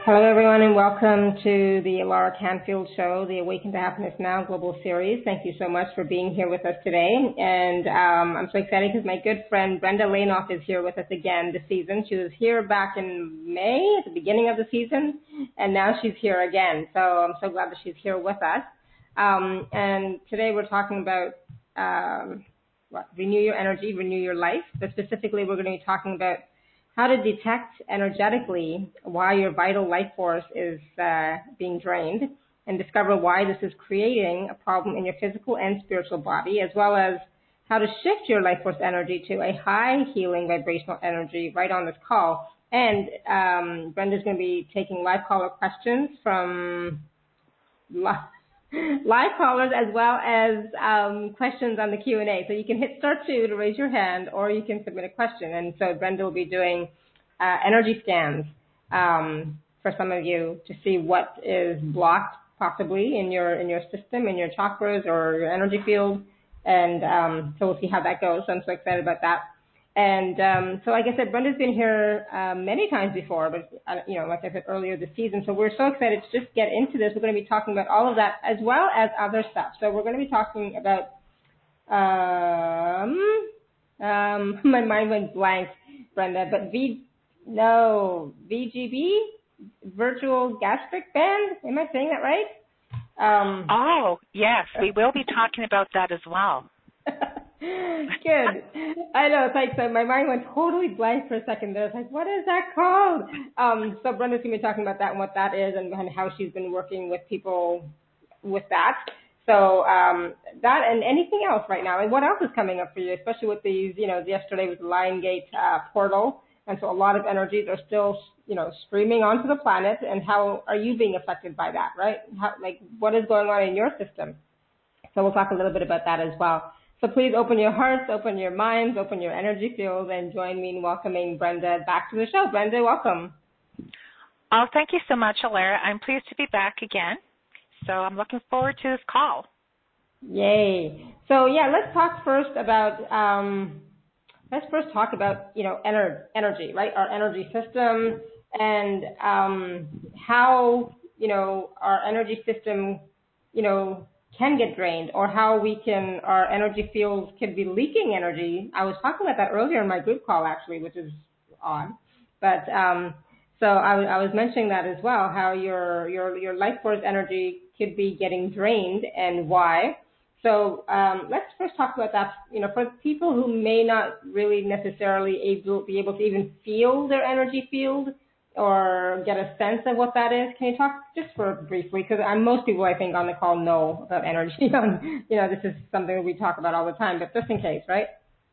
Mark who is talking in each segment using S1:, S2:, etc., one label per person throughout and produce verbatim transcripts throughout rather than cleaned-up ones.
S1: Hello, everyone, and welcome to the Laura Canfield Show, the Awaken to Happiness Now Global Series. Thank you so much for being here with us today. And um, I'm so excited because my good friend Brenda Lainoff is here with us again this season. She was here back in May, at the beginning of the season, and now she's here again. So I'm so glad that she's here with us. Um, and today we're talking about um, what, renew your energy, renew your life. But specifically, we're going to be talking about how to detect energetically why your vital life force is uh, being drained and discover why this is creating a problem in your physical and spiritual body, as well as how to shift your life force energy to a high healing vibrational energy right on this call. And um, Brenda's going to be taking live caller questions from live live callers as well as um, questions on the Q and A. So you can hit star two to raise your hand, or you can submit a question. And so Brenda will be doing uh, energy scans um, for some of you to see what is blocked possibly in your in your system, in your chakras or your energy field. And um, so we'll see how that goes. So I'm so excited about that. And um, so, like I said, Brenda's been here uh, many times before, but, uh, you know, like I said earlier this season. So we're so excited to just get into this. We're going to be talking about all of that as well as other stuff. So we're going to be talking about, um, um, my mind went blank, Brenda, but V, no, V G B, Virtual Gastric Band. Am I saying that right? Um,
S2: oh, yes, we will be talking about that as well.
S1: Good. I know, it's like, so my mind went totally blank for a second there. It's like, what is that called? Um, so Brenda's going to be talking about that and what that is and, and how she's been working with people with that. So um, that and anything else right now. And what else is coming up for you, especially with these, you know, yesterday was the Lion Gate uh, portal. And so a lot of energies are still, you know, streaming onto the planet. And how are you being affected by that, right? How, like, what is going on in your system? So we'll talk a little bit about that as well. So please open your hearts, open your minds, open your energy fields, and join me in welcoming Brenda back to the show. Brenda, welcome.
S2: Oh, thank you so much, Alara. I'm pleased to be back again. So I'm looking forward to this call.
S1: Yay. So yeah, let's talk first about um, let's first talk about you know ener- energy, right? Our energy system and um, how you know our energy system, you know. can get drained, or how we can, our energy fields can be leaking energy. I was talking about that earlier in my group call, actually, which is odd. But um, so I, w- I was mentioning that as well, how your your your life force energy could be getting drained and why. So um, let's first talk about that. You know, for people who may not really necessarily able, be able to even feel their energy field, or get a sense of what that is. Can you talk just for briefly? Because most people, I think, on the call know about energy. you know, this is something we talk about all the time, but just in case, right?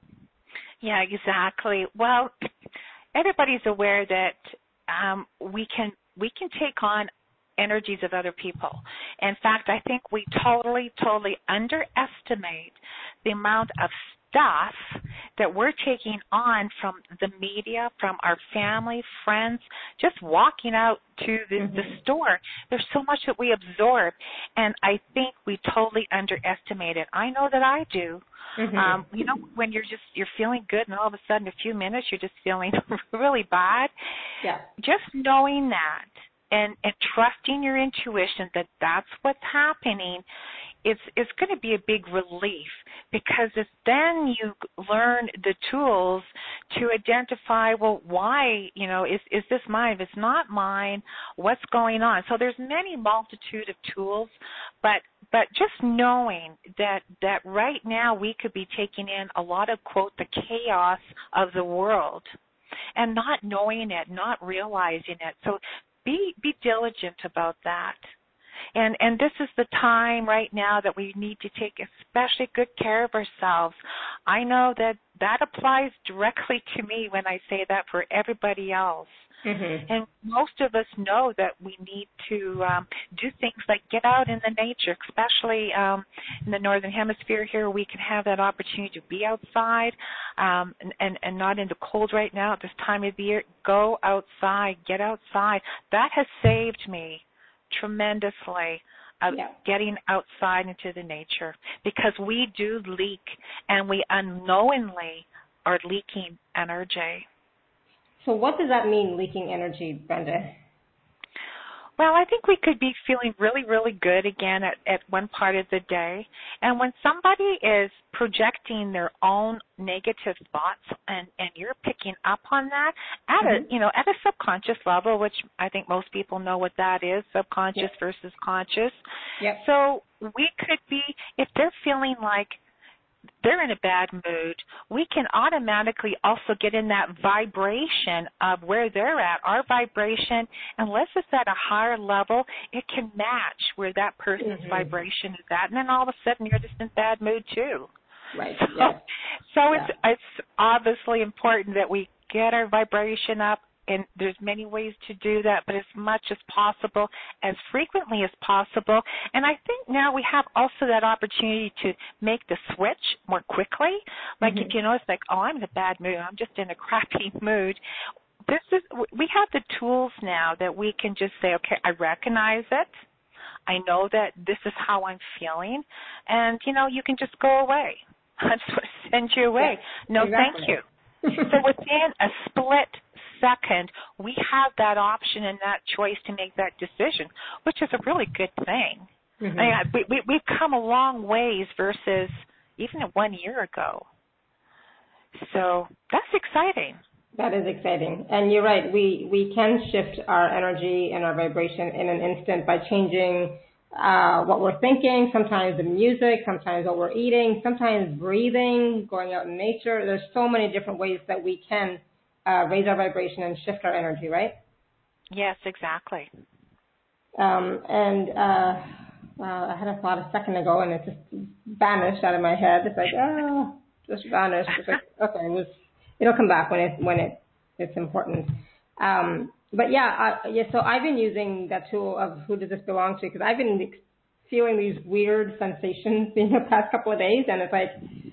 S2: Yeah, exactly. Well, everybody's aware that um, we can we can take on energies of other people. In fact, I think we totally, totally underestimate the amount of stuff that we're taking on from the media, from our family, friends, just walking out to the, mm-hmm. the store. There's so much that we absorb, and I think we totally underestimate it. I know that I do. Mm-hmm. Um, you know, when you're just, you're feeling good, and all of a sudden, a few minutes, you're just feeling really bad.
S1: Yeah.
S2: Just knowing that and, and trusting your intuition that that's what's happening, it's it's going to be a big relief, because if then you learn the tools to identify, well, why, you know, is is this mine? If it's not mine, what's going on? So there's many multitude of tools, but but just knowing that that right now we could be taking in a lot of, quote, the chaos of the world, and not knowing it, not realizing it. So be be diligent about that. And and this is the time right now that we need to take especially good care of ourselves. I know that that applies directly to me when I say that for everybody else. Mm-hmm. And most of us know that we need to um, do things like get out in the nature, especially um, in the Northern Hemisphere here. We can have that opportunity to be outside um, and, and, and not in the cold right now at this time of the year. Go outside, get outside. That has saved me tremendously of yeah. getting outside into the nature, because we do leak, and we unknowingly are leaking energy.
S1: So what does that mean, leaking energy, Brenda?
S2: Well, I think we could be feeling really, really good again at, at one part of the day. And when somebody is projecting their own negative thoughts and, and you're picking up on that at
S1: Mm-hmm.
S2: a, you know, at a subconscious level, which I think most people know what that is, subconscious
S1: Yep.
S2: versus conscious.
S1: Yep.
S2: So we could be, if they're feeling like they're in a bad mood, we can automatically also get in that vibration of where they're at. Our vibration, unless it's at a higher level, it can match where that person's
S1: Mm-hmm.
S2: vibration is at, and then all of a sudden you're just in bad mood too.
S1: Right.
S2: So,
S1: Yes.
S2: so
S1: Yeah.
S2: it's it's obviously important that we get our vibration up, and there's many ways to do that, but as much as possible, as frequently as possible. And I think now we have also that opportunity to make the switch more quickly. Like
S1: Mm-hmm.
S2: if you know it's like, oh, I'm in a bad mood, I'm just in a crappy mood. This is we have the tools now that we can just say, okay, I recognize it. I know that this is how I'm feeling, and you know, you can just go away. I just want to send you away.
S1: Yeah,
S2: No,
S1: exactly.
S2: thank you. So within a split second, we have that option and that choice to make that decision, which is a really good thing.
S1: Mm-hmm.
S2: I mean, we, we, we've come a long ways versus even one year ago. So that's exciting.
S1: That is exciting. And you're right, we, we can shift our energy and our vibration in an instant by changing uh, what we're thinking, sometimes the music, sometimes what we're eating, sometimes breathing, going out in nature. There's so many different ways that we can uh, raise our vibration and shift our energy, right?
S2: Yes, exactly.
S1: Um, and uh, uh, I had a thought a second ago, and it just vanished out of my head. It's like, oh, just vanished. It's like, okay, it was, it'll come back when it when it it's important. Um, but yeah, uh, yeah. So I've been using that tool of who does this belong to, because I've been ex- feeling these weird sensations in the past couple of days, and it's like,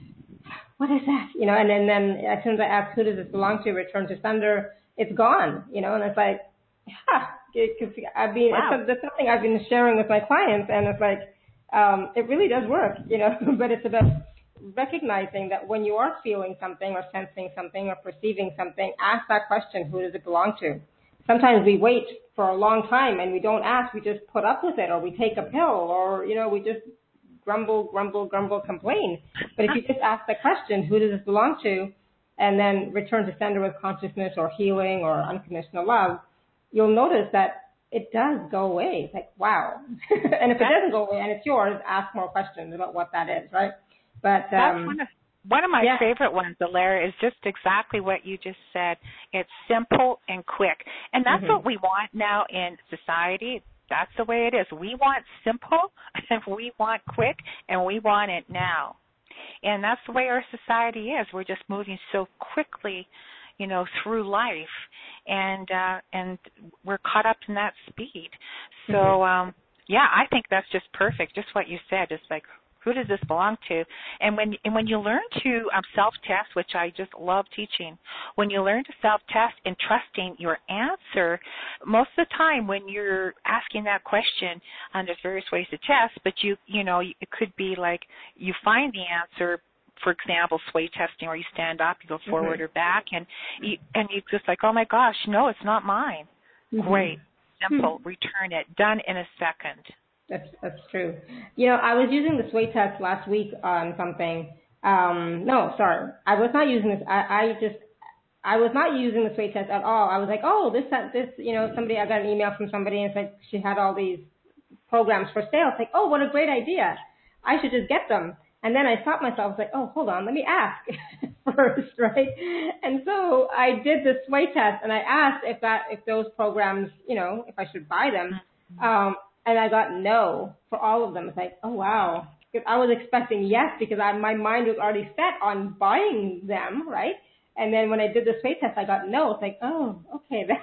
S1: what is that? You know, and then, then as soon as I ask who does this belong to, return to sender, it's gone. You know, and it's like, huh. Because I've been,
S2: Wow.
S1: it's, it's something I've been sharing with my clients, and it's like, um, it really does work, you know, but it's about recognizing that when you are feeling something or sensing something or perceiving something, ask that question, who does it belong to? Sometimes we wait for a long time and we don't ask, we just put up with it, or we take a pill, or, you know, we just grumble, grumble, grumble, complain. But if you just ask the question, who does this belong to, and then return to sender with consciousness or healing or unconditional love, you'll notice that it does go away. It's like, wow. And if it doesn't go away and it's yours, ask more questions about what that is, right? But
S2: That's
S1: um,
S2: one of one of my
S1: yeah.
S2: favorite ones, Alara, is just exactly what you just said. It's simple and quick. And that's
S1: Mm-hmm.
S2: what we want now in society. That's the way it is. We want simple, and we want quick, and we want it now. And that's the way our society is. We're just moving so quickly, you know, through life, and uh, and we're caught up in that speed. So,
S1: Mm-hmm.
S2: um, yeah, I think that's just perfect. Just what you said. It's like, who does this belong to? And when and when you learn to um, self-test, which I just love teaching, when you learn to self-test and trusting your answer, most of the time when you're asking that question, and there's various ways to test, but you you know it could be like you find the answer. For example, sway testing, where you stand up, you go forward
S1: Mm-hmm.
S2: or back, and you and you just like, oh my gosh, no, it's not mine.
S1: Mm-hmm.
S2: Great,
S1: Hmm.
S2: simple, return it, done in a second.
S1: That's that's true. You know, I was using the sway test last week on something. Um, no, sorry, I was not using this. I, I just I was not using the sway test at all. I was like, oh, this this you know somebody. I got an email from somebody, and it's like she had all these programs for sale. It's like, oh, what a great idea. I should just get them. And then I stopped myself. I was like, oh, hold on, let me ask first, right? And so I did the sway test, and I asked if that, if those programs, you know, if I should buy them. Um, and I got no for all of them. It's like, oh wow, because I was expecting yes, because I, my mind was already set on buying them, right? And then when I did the sway test, I got no. It's like, oh, okay then.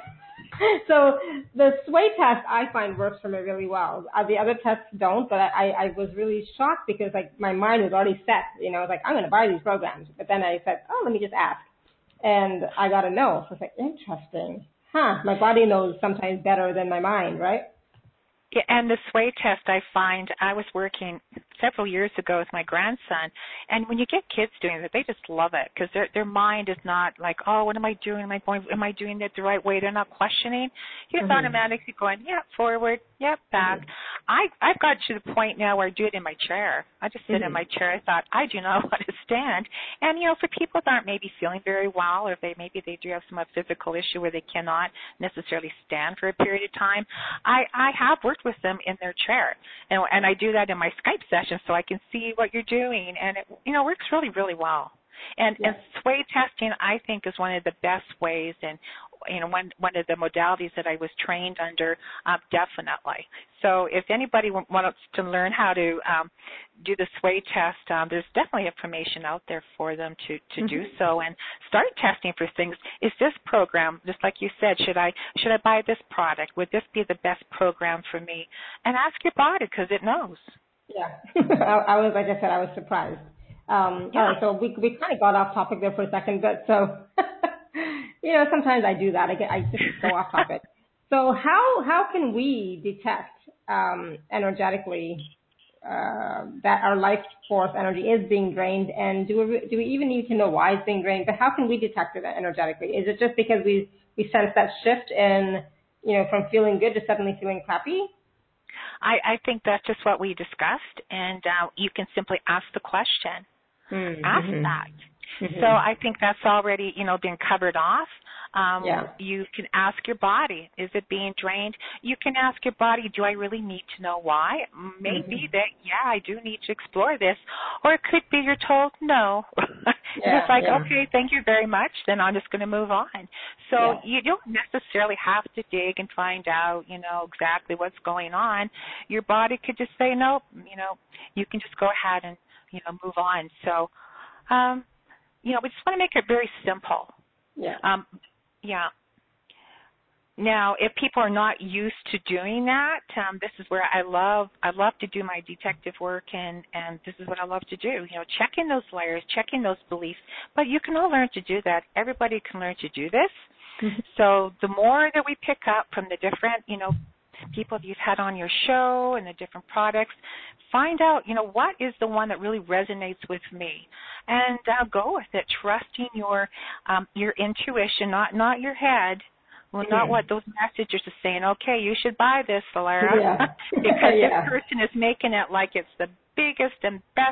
S1: So the sway test I find works for me really well. Uh, the other tests don't, but I, I was really shocked because like my mind was already set. You know, I was like, I'm going to buy these programs. But then I said, oh, let me just ask. And I got a no. So it's like, interesting. Huh, my body knows sometimes better than my mind, right?
S2: Yeah, and the sway test, I find I was working several years ago with my grandson, and when you get kids doing it, they just love it because their their mind is not like, oh, what am I doing? Am I going? Am I doing it the right way? They're not questioning. You're just
S1: Mm-hmm.
S2: automatically going, yeah, forward, yeah, back.
S1: Mm-hmm.
S2: I I've got to the point now where I do it in my chair. I just sit in
S1: Mm-hmm.
S2: my chair. I thought I do not want to stand, and you know, for people that aren't maybe feeling very well, or if they maybe they do have some physical issue where they cannot necessarily stand for a period of time, I I have worked with them in their chair, and and I do that in my Skype session so I can see what you're doing, and it you know works really really well. And
S1: Yeah.
S2: and sway testing I think is one of the best ways, and you know one one of the modalities that I was trained under, uh, definitely. So if anybody w- wants to learn how to um, do the sway test, um, there's definitely information out there for them to to do
S1: Mm-hmm.
S2: so and start testing for things. Is this program, just like you said, should I should I buy this product? Would this be the best program for me? And ask your body because it knows.
S1: Yeah. I, I was, like I said, I was surprised. Um, all
S2: Yeah.
S1: right, so we we kind of got off topic there for a second, but so you know, sometimes I do that. I get I just go off topic. So how how can we detect um, energetically uh, that our life force energy is being drained, and do we do we even need to know why it's being drained? But how can we detect it energetically? Is it just because we we sense that shift in, you know, from feeling good to suddenly feeling crappy?
S2: I, I think that's just what we discussed, and uh, you can simply ask the question. Ask that.
S1: Mm-hmm.
S2: So
S1: Mm-hmm.
S2: I think that's already, you know, been covered off. Um,
S1: Yeah.
S2: you can ask your body, is it being drained? You can ask your body, do I really need to know why?
S1: Mm-hmm.
S2: Maybe that, yeah, I do need to explore this. Or it could be you're told no. And
S1: Yeah.
S2: it's like,
S1: Yeah.
S2: okay, thank you very much, then I'm just going to move on. So
S1: Yeah.
S2: you don't necessarily have to dig and find out, you know, exactly what's going on. Your body could just say, no, you know, you can just go ahead and, you know, move on. So, um, you know, we just want to make it very simple.
S1: Yeah.
S2: Um, yeah. Now, if people are not used to doing that, um, this is where I love I love to do my detective work, and and this is what I love to do. You know, checking those layers, checking those beliefs. But you can all learn to do that. Everybody can learn to do this.
S1: Mhm.
S2: So the more that we pick up from the different, you know, people that you've had on your show and the different products, find out, you know, what is the one that really resonates with me, and uh, go with it, trusting your um, your intuition, not not your head. Well, not what
S1: Mhm.
S2: those messages are saying. Okay, you should buy this, Valara,
S1: Yeah.
S2: because this
S1: Yeah.
S2: person is making it like it's the biggest and best,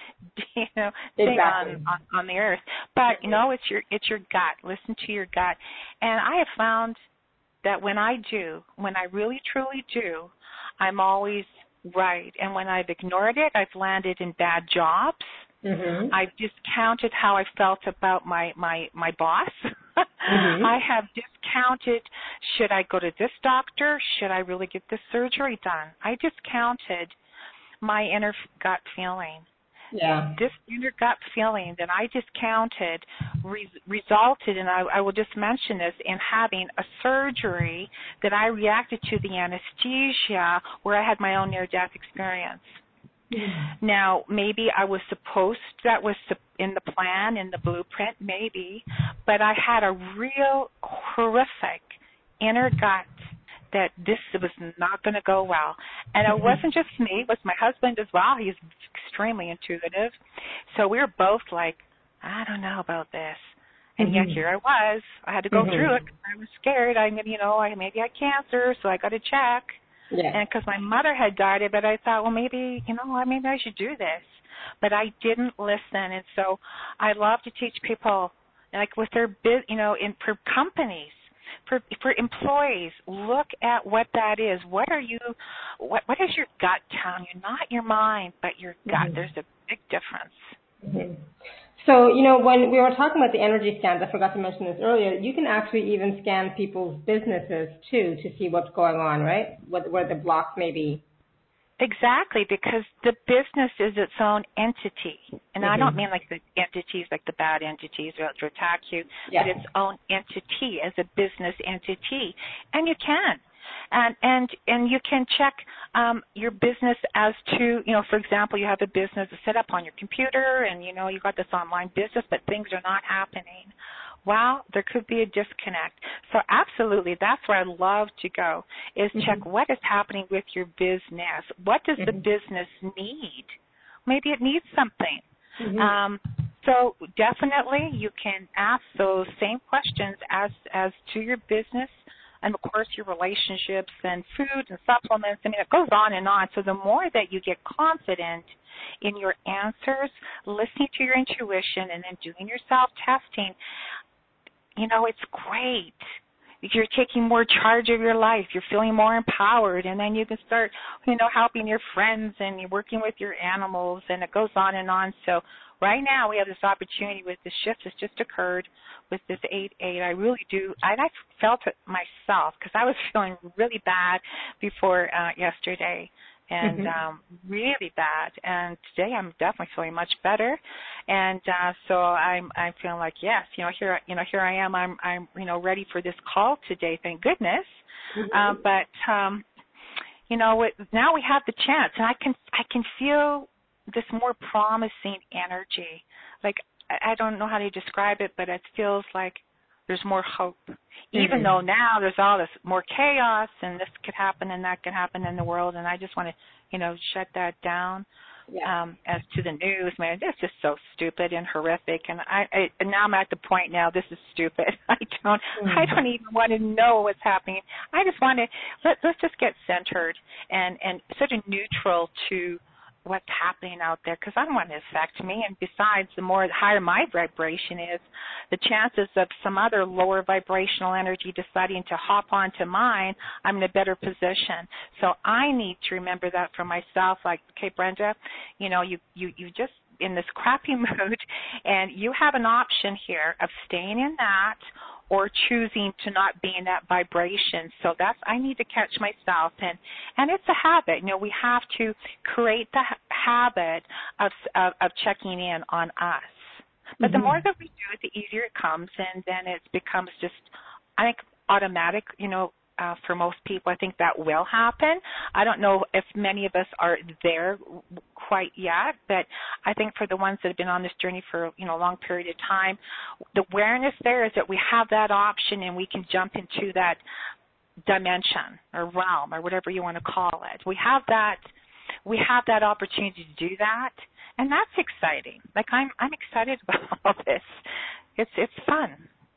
S2: you know, thing on,
S1: Exactly.
S2: on on the earth. But you know, it's your it's your gut. Listen to your gut. And I have found that when I do, when I really truly do, I'm always right. And when I've ignored it, I've landed in bad jobs.
S1: Mhm.
S2: I've discounted how I felt about my my my boss.
S1: Mhm.
S2: I have discounted, should I go to this doctor? Should I really get this surgery done? I discounted my inner gut feeling.
S1: Yeah.
S2: This inner gut feeling that I discounted re- resulted, and I, I will just mention this, in having a surgery that I reacted to the anesthesia where I had my own near-death experience.
S1: Mhm.
S2: Now, maybe I was supposed, that was in the plan, in the blueprint, maybe, but I had a real horrific inner gut that this was not going to go well. And it
S1: Mhm.
S2: wasn't just me, it was my husband as well. He's extremely intuitive. So we were both like, I don't know about this. And yet here
S1: Mhm.
S2: I was. I had to go through it.
S1: Mhm.
S2: I was scared. I, you know, I maybe I had cancer, so I got to check.
S1: Yeah.
S2: And because my mother had died, but I thought, well, maybe, you know, maybe I should do this. But I didn't listen. And so I love to teach people, like with their, biz, you know, in for companies, for for employees, look at what that is. What are you, what what is your gut telling you? Not your mind, but your gut.
S1: Mhm.
S2: There's a big difference.
S1: Mhm. So, you know, when we were talking about the energy scans, I forgot to mention this earlier, you can actually even scan people's businesses too to see what's going on, right? What, where the blocks may be.
S2: Exactly, because the business is its own entity. And I don't
S1: Mhm.
S2: mean like the entities, like the bad entities or to attack you, but its
S1: Yeah.
S2: own entity as a business entity. And you can. And and and you can check um, your business as to, you know, for example, you have a business set up on your computer and, you know, you got this online business, but things are not happening. well, there could be a disconnect. So absolutely, that's where I love to go, is mm-hmm. check what is happening with your business. What does mm-hmm. the business need? Maybe it needs something. Mm-hmm. Um, so definitely you can ask those same questions as, as to your business and, of course, your relationships and food and supplements. I mean, it goes on and on. So the more that you get confident in your answers, listening to your intuition, and then doing your self-testing, you know, it's great. You're taking more charge of your life. You're feeling more empowered, and then you can start, you know, helping your friends and you're working with your animals, and it goes on and on. So right now we have this opportunity with the shift that's just occurred with this eight eight. I really do. I, I felt it myself because I was feeling really bad before uh, yesterday. And mm-hmm. um, really bad. And today I'm definitely feeling much better. And uh, so I'm I'm feeling like yes, you know here you know here I am. I'm I'm you know ready for this call today. Thank goodness. Mm-hmm. Uh, but um, you know it, now we have the chance, and I can I can feel this more promising energy. Like I, I don't know how to describe it, but it feels like there's more hope. Even mm-hmm. though now there's all this more chaos and this could happen and that could happen in the world, and I just want to, you know, shut that down. Yeah. Um, as to the news, man, it's just so stupid and horrific. And I, I and now I'm at the point now. This is stupid. I don't, mm-hmm. I don't even want to know what's happening. I just want to let let's just get centered and and sort of neutral to what's happening out there, because I don't want it to affect me. And besides, the more the higher my vibration is, the chances of some other lower vibrational energy deciding to hop onto mine, I'm in a better position. So I need to remember that for myself. Like, okay, Brenda, you know, you you you just in this crappy mood, and you have an option here of staying in that or choosing to not be in that vibration. So that's, I need to catch myself. And, and it's a habit. You know, we have to create the ha- habit of, of, of checking in on us. But mm-hmm. the more that we do it, the easier it comes, and then it becomes just, I think, automatic, you know, Uh, for most people. I think that will happen. I don't know if many of us are there quite yet, but I think for the ones that have been on this journey for, you know, a long period of time, the awareness there is that we have that option and we can jump into that dimension or realm or whatever you want to call it. We have that we have that opportunity to do that, and that's exciting. Like I'm I'm excited about all this. It's it's fun.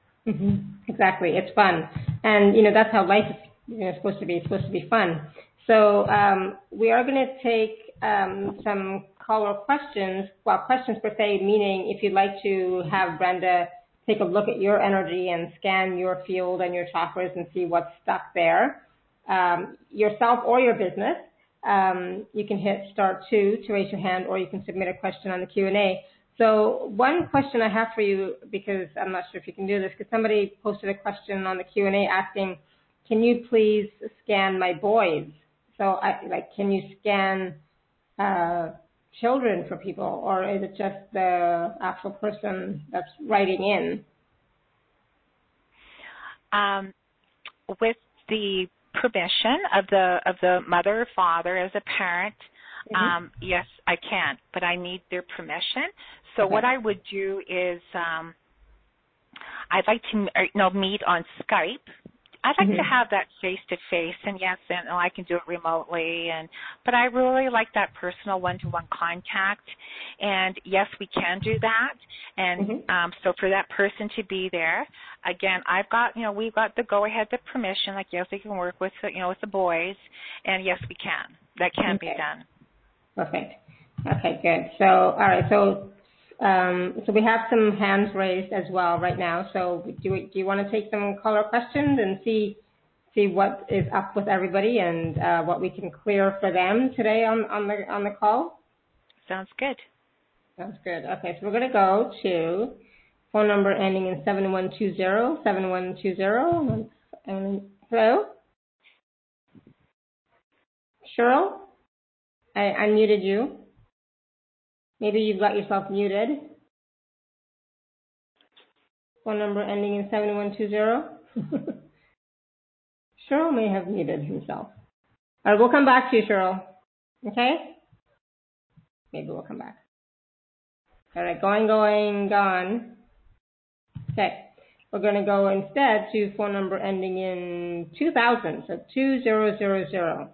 S1: Mm-hmm. Exactly. It's fun. And, you know, that's how life is, you know, supposed to be. It's supposed to be fun. So um, we are going to take um, some caller questions, well, questions per se, meaning if you'd like to have Brenda take a look at your energy and scan your field and your chakras and see what's stuck there, um, yourself or your business, um, you can hit star two to raise your hand, or you can submit a question on the Q and A. So one question I have for you, because I'm not sure if you can do this, because somebody posted a question on the Q and A asking, can you please scan my boys? So, I, like, can you scan uh, children for people, or is it just the actual person that's writing in?
S2: Um, with the permission of the of the mother or father as a parent, mm-hmm. um, yes, I can, but I need their permission. So okay. What I would do is um, I'd like to you know, meet on Skype. I'd like mm-hmm. to have that face-to-face, and yes, and I can do it remotely, and but I really like that personal one-to-one contact, and yes, we can do that, and mm-hmm. um, so for that person to be there, again, I've got, you know, we've got the go-ahead, the permission, like yes, we can work with, you know, with the boys, and yes, we can. That can okay. be done.
S1: Perfect. Okay, good. So, all right, so Um, so we have some hands raised as well right now. So do, we, do you want to take some caller questions and see see what is up with everybody and uh, what we can clear for them today on, on the on the call?
S2: Sounds good.
S1: Sounds good. Okay, so we're going to go to phone number ending in seven one two zero, seven one two zero. And hello? Cheryl? I unmuted you. Maybe you've got yourself muted. Phone number ending in seven one two zero. Cheryl may have muted himself. All right, we'll come back to you, Cheryl. Okay? Maybe we'll come back. All right, going, going, gone. Okay. We're going to go instead to phone number ending in two thousand, so two thousand.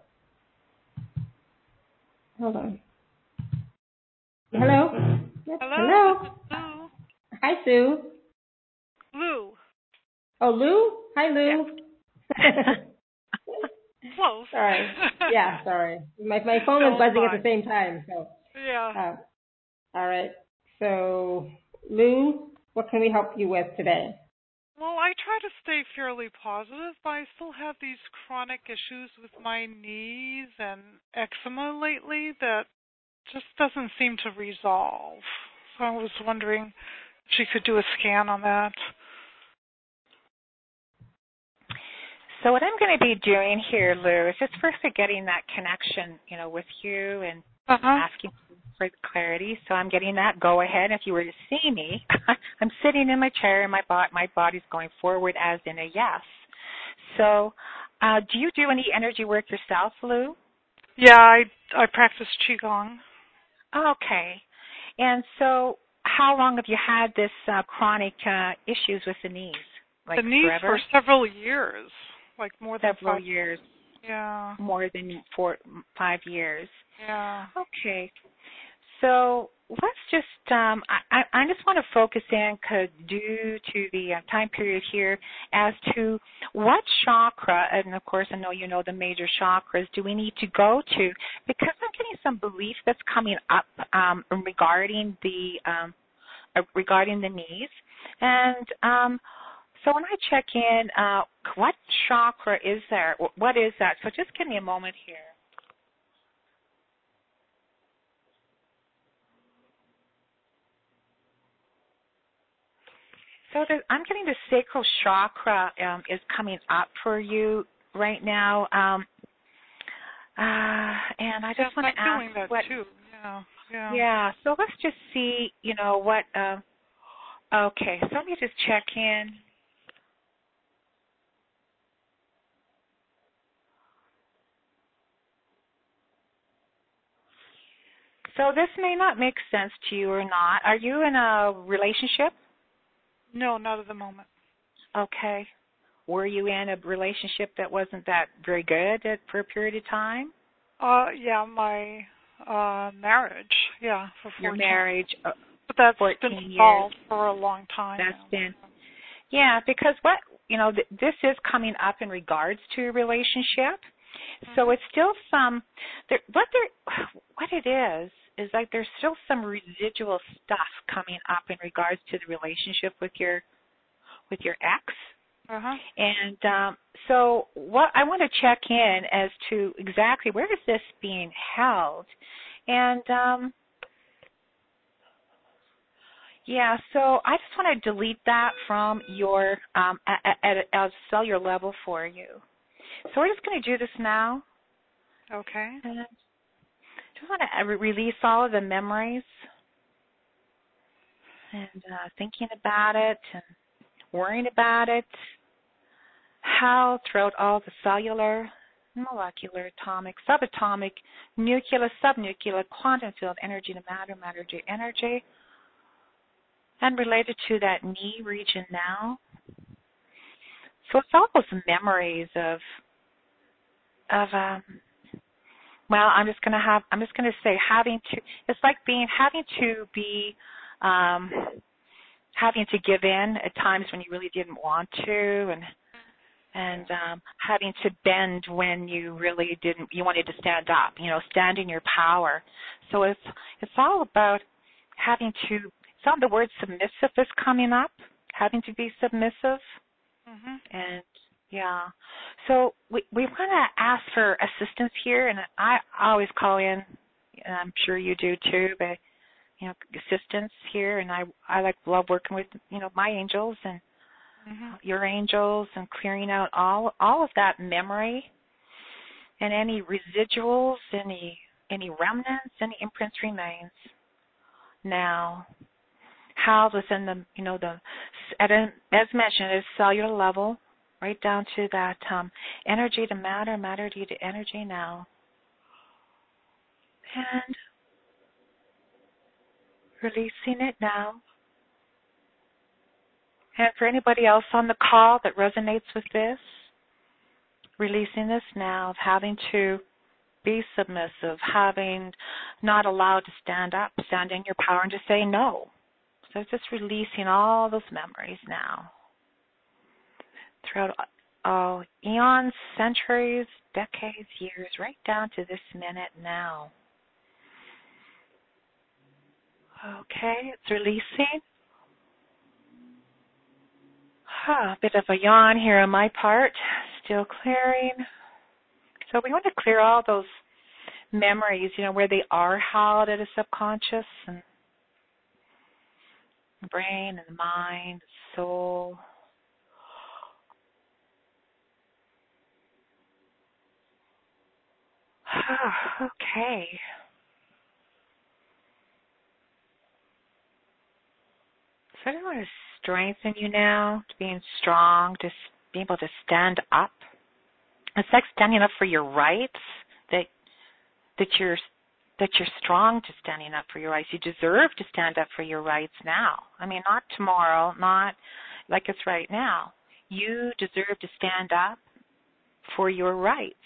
S1: Hold on. Hello? Yes,
S3: Hello,
S1: hello.
S3: this is Lou.
S1: Hi, Sue.
S3: Lou.
S1: Oh, Lou? Hi, Lou.
S3: Yeah. Close.
S1: Sorry. Yeah, sorry. My my phone was
S3: No,
S1: buzzing
S3: fine.
S1: at the same time. So,
S3: Yeah.
S1: uh, all right. So, Lou, what can we help you with today?
S3: Well, I try to stay fairly positive, but I still have these chronic issues with my knees and eczema lately that just doesn't seem to resolve. So I was wondering if she could do a scan on that.
S2: So what I'm going to be doing here, Lou, is just first getting that connection, you know, with you and
S3: Uh-huh.
S2: asking for the clarity. So I'm getting that go ahead. If you were to see me, I'm sitting in my chair and my body, my body's going forward as in a yes. So uh, do you do any energy work yourself, Lou?
S3: Yeah, I I practice qigong.
S2: Okay. And so how long have you had this uh, chronic uh, issues with the knees? Like
S3: The knees for
S2: forever?
S3: several years, like more than
S2: Several
S3: five.
S2: years.
S3: Yeah.
S2: More than four, five years.
S3: Yeah.
S2: Okay. So let's just, um, I, I I just want to focus in 'cause due to the uh, time period here as to what chakra, and of course I know you know the major chakras, do we need to go to? Because I'm getting some belief that's coming up um, regarding the um, uh, regarding the knees. And um, so when I check in, uh, what chakra is there? Wh- What is that? So just give me a moment here. So there, I'm getting the sacral chakra um, is coming up for you right now. Um, uh, and I
S3: Yes,
S2: just want
S3: I'm
S2: to ask
S3: feeling that
S2: what,
S3: too. Yeah. Yeah.
S2: yeah, so let's just see, you know, what, uh, okay, so let me just check in. So this may not make sense to you or not. Are you in a relationship?
S3: No, not at the moment.
S2: Okay. Were you in a relationship that wasn't that very good at, for a period of time?
S3: Uh, yeah, my uh marriage. Yeah, for
S2: Your
S3: fourteen.
S2: marriage, uh,
S3: But that's been
S2: fourteen years.
S3: solved for a long time
S2: That's
S3: now.
S2: been, yeah, because what, you know, th- this is coming up in regards to a relationship. So
S3: Mhm.
S2: it's still some, there, what there, what it is, is like there's still some residual stuff coming up in regards to the relationship with your, with your ex.
S3: Uh huh.
S2: And um, so what I want to check in as to exactly where is this being held. And um, yeah, so I just want to delete that from your um, at, at, at a cellular level for you. So we're just going to do this now.
S3: Okay.
S2: And just want to re- release all of the memories and uh, thinking about it and worrying about it. How throughout all the cellular, molecular, atomic, subatomic, nuclear, subnuclear, quantum field energy to matter, matter to energy, and related to that knee region now. So it's all those memories of, of um, well, I'm just gonna have, I'm just gonna say having to. It's like being having to be, um, having to give in at times when you really didn't want to, and and um, having to bend when you really didn't, you wanted to stand up, you know, stand in your power. So it's it's all about having to, some of the word submissive is coming up, having to be submissive,
S3: Mhm.
S2: and yeah. So we we want to ask for assistance here, and I always call in, and I'm sure you do too, but you know, assistance here, and I I like love working with, you know, my angels and
S3: Mhm.
S2: your angels and clearing out all all of that memory and any residuals, any any remnants, any imprints remains. Now, housed within the, you know, the, at a, as mentioned, at a cellular level, right down to that um, energy to matter, matter to energy now. And releasing it now. And for anybody else on the call that resonates with this, releasing this now of having to be submissive, having not allowed to stand up, stand in your power, and just say no. So just releasing all those memories now. Throughout all eons, centuries, decades, years, right down to this minute now. Okay, it's releasing. Huh, a bit of a yawn here on my part. Still clearing. So we want to clear all those memories, you know, where they are held at a subconscious, and the brain and the mind, the soul. Okay. So I want to strengthen you now to being strong, to be able to stand up. It's like standing up for your rights, that that you're that you're strong to standing up for your rights. You deserve to stand up for your rights now. I mean, not tomorrow, not like it's right now. You deserve to stand up for your rights.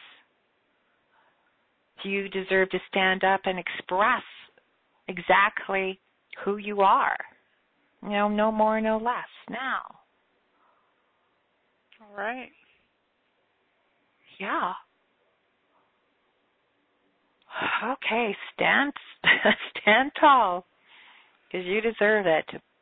S2: You deserve to stand up and express exactly who you are. You know, no more, no less now.
S3: All right.
S2: Yeah. Okay, stand stand tall, because you deserve it.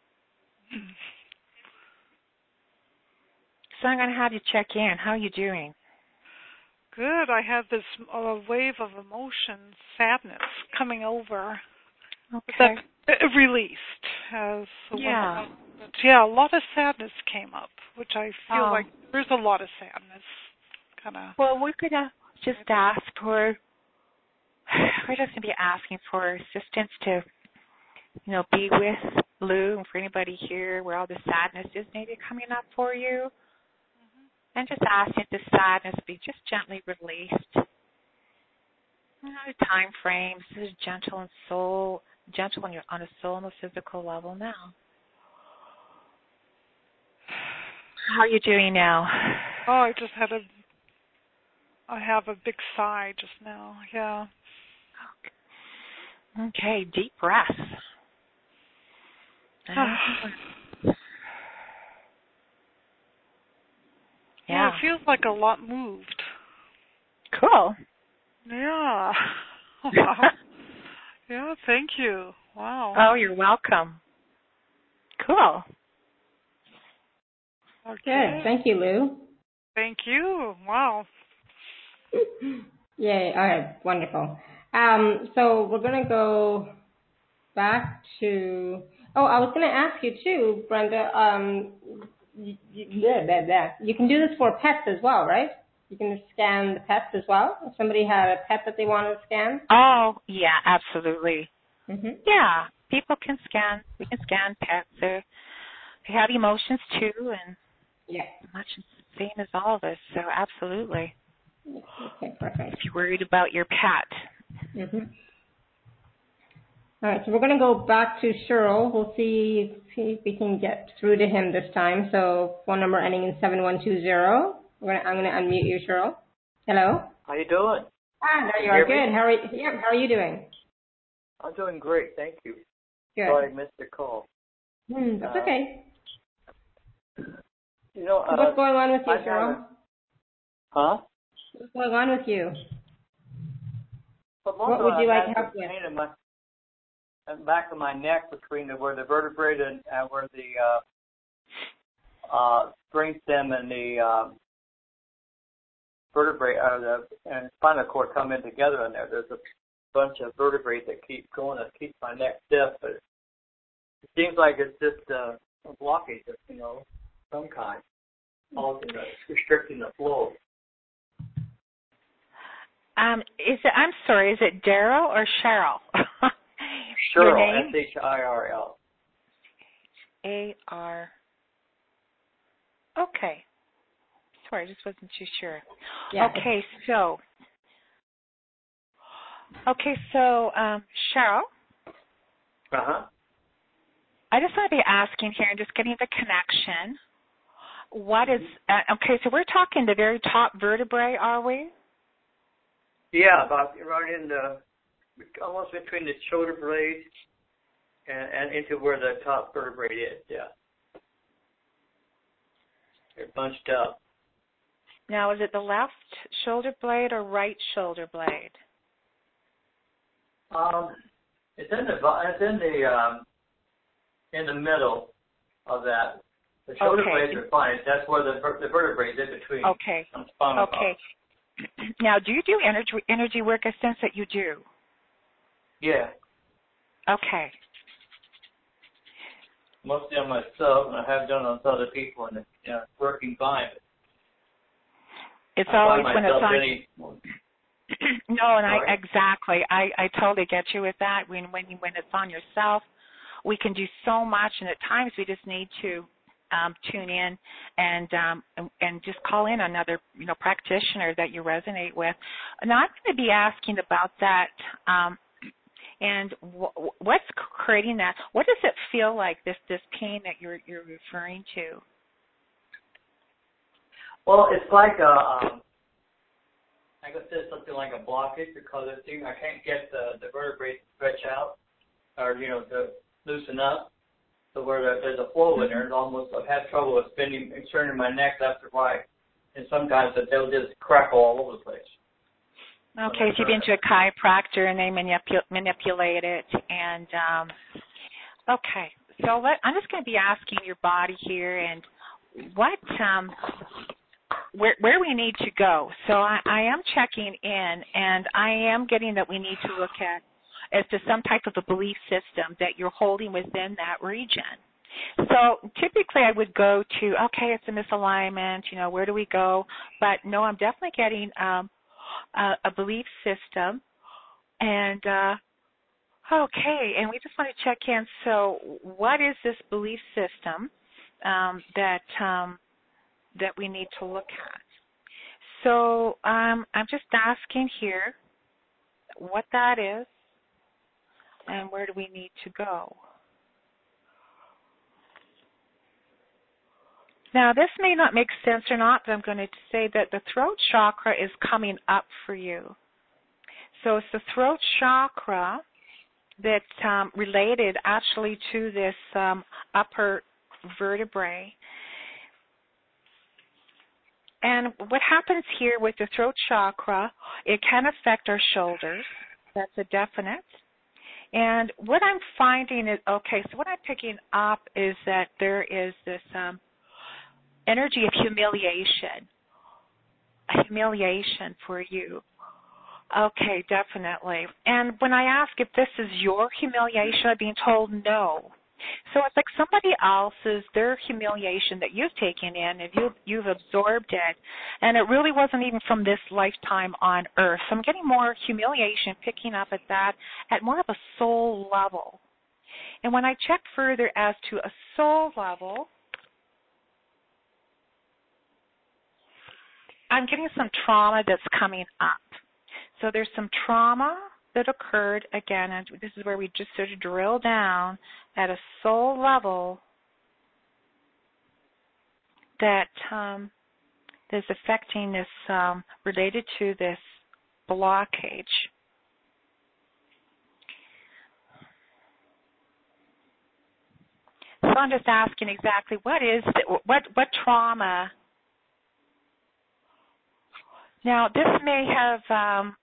S2: So I'm going to have you check in. How are you doing?
S3: Good. I have this uh, wave of emotion, sadness coming over.
S2: Okay.
S3: That uh, released as
S2: Yeah.
S3: But yeah, a lot of sadness came up, which I feel
S2: Oh.
S3: like there's a lot of sadness. Kind of.
S2: Well, we're going to just ask for, we're just going to be asking for assistance to, you know, be with Lou, and for anybody here where all the sadness is maybe coming up for you. Mm-hmm. And just asking the sadness be just gently released. You know, time frames, this is gentle and soul, gentle on, your, on a soul and a physical level now. How are you doing now?
S3: Oh, I just had a, I have a big sigh just now. Yeah.
S2: Okay, deep breath.
S3: yeah. Yeah, it feels like a lot moved.
S2: Cool.
S3: Yeah. Wow. Yeah, thank you. Wow.
S2: Oh, you're welcome. Cool.
S3: Okay.
S1: Good. Thank you, Lou.
S3: Thank you. Wow.
S1: Yay. All right. Wonderful. Um, so we're going to go back to, oh, I was going to ask you too, Brenda, um, you, you, yeah, yeah, yeah. You can do this for pets as well, right? You can scan the pets as well. If somebody had a pet that they wanted to scan.
S2: Oh, yeah, absolutely.
S1: Mm-hmm.
S2: Yeah, people can scan. We can scan pets. They're, they have emotions too, and
S1: yeah,
S2: much the same as all of us. So absolutely.
S1: Okay, perfect.
S2: If you're worried about your pet.
S1: Mm-hmm. All right, so we're going to go back to Cheryl. We'll see, see if we can get through to him this time. So phone number ending in seven one two zero. We're gonna, I'm going to unmute you, Cheryl. Hello?
S4: How you doing?
S1: Ah, there you,
S4: you
S1: are.
S4: hear
S1: Good.
S4: me?
S1: How are you? Yeah, how are you doing?
S4: I'm doing great, thank you.
S1: Good.
S4: Sorry I missed your call.
S1: Hmm, that's
S4: uh,
S1: okay.
S4: You know,
S1: So
S4: uh,
S1: what's going on with you,
S4: I
S1: Cheryl?
S4: a, huh?
S1: What's going on with you?
S4: But
S1: What would you
S4: I
S1: like
S4: had
S1: help
S4: this
S1: with?
S4: pain in my in the back of my neck between the, where the vertebrae and uh, where the uh, uh, brainstem and the uh, vertebrae, uh, the and spinal cord come in together in there. There's a bunch of vertebrae that keep going that keeps my neck stiff, but it seems like it's just uh, a blockage of, you know, some kind, causing the, restricting the flow.
S2: Um, is it? I'm sorry. Is it Daryl or Cheryl?
S4: Cheryl,
S2: Your name?
S4: S H I R L.
S2: A R. Okay. Sorry, I just wasn't too sure.
S1: Yeah.
S2: Okay, so. Okay, so um, Cheryl.
S4: Uh huh.
S2: I just want to be asking here and just getting the connection. What is, uh, okay, so we're talking the very top vertebrae, are we?
S4: Yeah, about right in the, almost between the shoulder blades and, and into where the top vertebrae is, yeah. They're bunched up.
S2: Now, is it the left shoulder blade or right shoulder blade?
S4: Um, it's in the, it's in the, um, in the middle of that. The shoulder
S2: Okay.
S4: blades are fine. That's where the the vertebrae is in between.
S2: Okay.
S4: Some spinal
S2: Okay. Now, do you do energy energy work? I sense that you do.
S4: Yeah.
S2: Okay.
S4: Mostly on myself, and I have done on other people, and it's you know, working fine.
S2: It's
S4: I
S2: always
S4: find
S2: when it's on.
S4: any...
S2: No, and I
S4: Sorry?
S2: exactly. I, I totally get you with that. When when you, when it's on yourself, we can do so much, and at times we just need to um, tune in and, um, and and just call in another you know practitioner that you resonate with. Now I'm going to be asking about that. Um, and w- what's creating that? What does it feel like? This this pain that you're you're referring to?
S4: Well, it's like a, um, I guess it's something like a blockage because it seems I can't get the, the vertebrae to stretch out or, you know, to loosen up. So where there's a flow in there, it's almost, I've had trouble with spinning and turning my neck left or right. And sometimes they'll just crackle all over the place.
S2: Okay, so you've been to a chiropractor and they manipu- manipulate it. And, um, okay, so let, I'm just going to be asking your body here and what, um, where, where we need to go. So I, I am checking in, and I am getting that we need to look at as to some type of a belief system that you're holding within that region. So typically I would go to, okay, it's a misalignment, you know, where do we go? But no, I'm definitely getting um, a, a belief system. And, uh, okay, and we just want to check in. So what is this belief system um, that um, that we need to look at? So um, I'm just asking here what that is and where do we need to go. Now, this may not make sense or not, but I'm going to say that the throat chakra is coming up for you. So it's the throat chakra that's um, related actually to this um, upper vertebrae. And what happens here with the throat chakra, it can affect our shoulders. That's a definite. And what I'm finding is, okay, so what I'm picking up is that there is this um, energy of humiliation, humiliation for you. Okay, definitely. And when I ask if this is your humiliation, I'm being told no. So it's like somebody else's, their humiliation that you've taken in and you've, you've absorbed it, and it really wasn't even from this lifetime on earth. So I'm getting more humiliation picking up at that at more of a soul level. And when I check further as to a soul level, I'm getting some trauma that's coming up. So there's some trauma that occurred, again, and this is where we just sort of drill down at a soul level that um, is affecting this, um, related to this blockage. So I'm just asking exactly what is, the, what, what trauma. Now, this may have, um,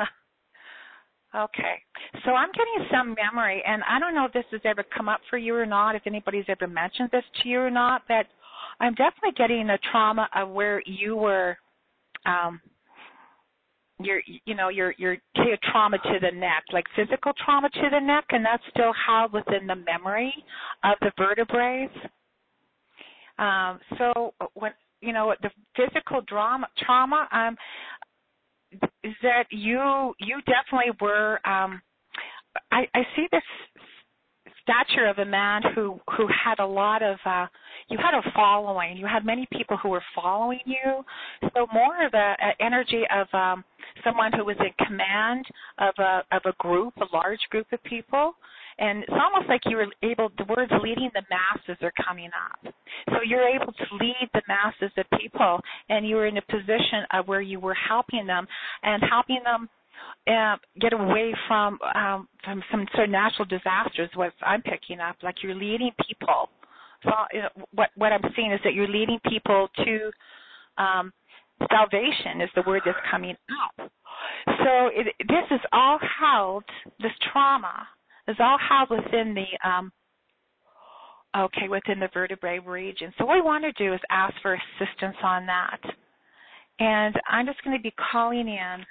S2: okay, so I'm getting some memory, and I don't know if this has ever come up for you or not, if anybody's ever mentioned this to you or not, but I'm definitely getting a trauma of where you were, um, your, you know, your, your trauma to the neck, like physical trauma to the neck, and that's still held within the memory of the vertebrae. Um, so when, you know, the physical drama, trauma, um, is that you you definitely were, um, I, I see this stature of a man who, who had a lot of, uh, you had a following. You had many people who were following you. So more of a, a energy of um, someone who was in command of a, of a group, a large group of people. And it's almost like you were able, the words leading the masses are coming up. So you're able to lead the masses of people, and you were in a position of where you were helping them and helping them uh, get away from, um, from some sort of natural disasters, what I'm picking up. Like you're leading people. So you know, what, what I'm seeing is that you're leading people to um, salvation is the word that's coming up. So it, this is all held, this trauma is all held within the, um, okay, within the vertebrae region. So what we want to do is ask for assistance on that. And I'm just going to be calling in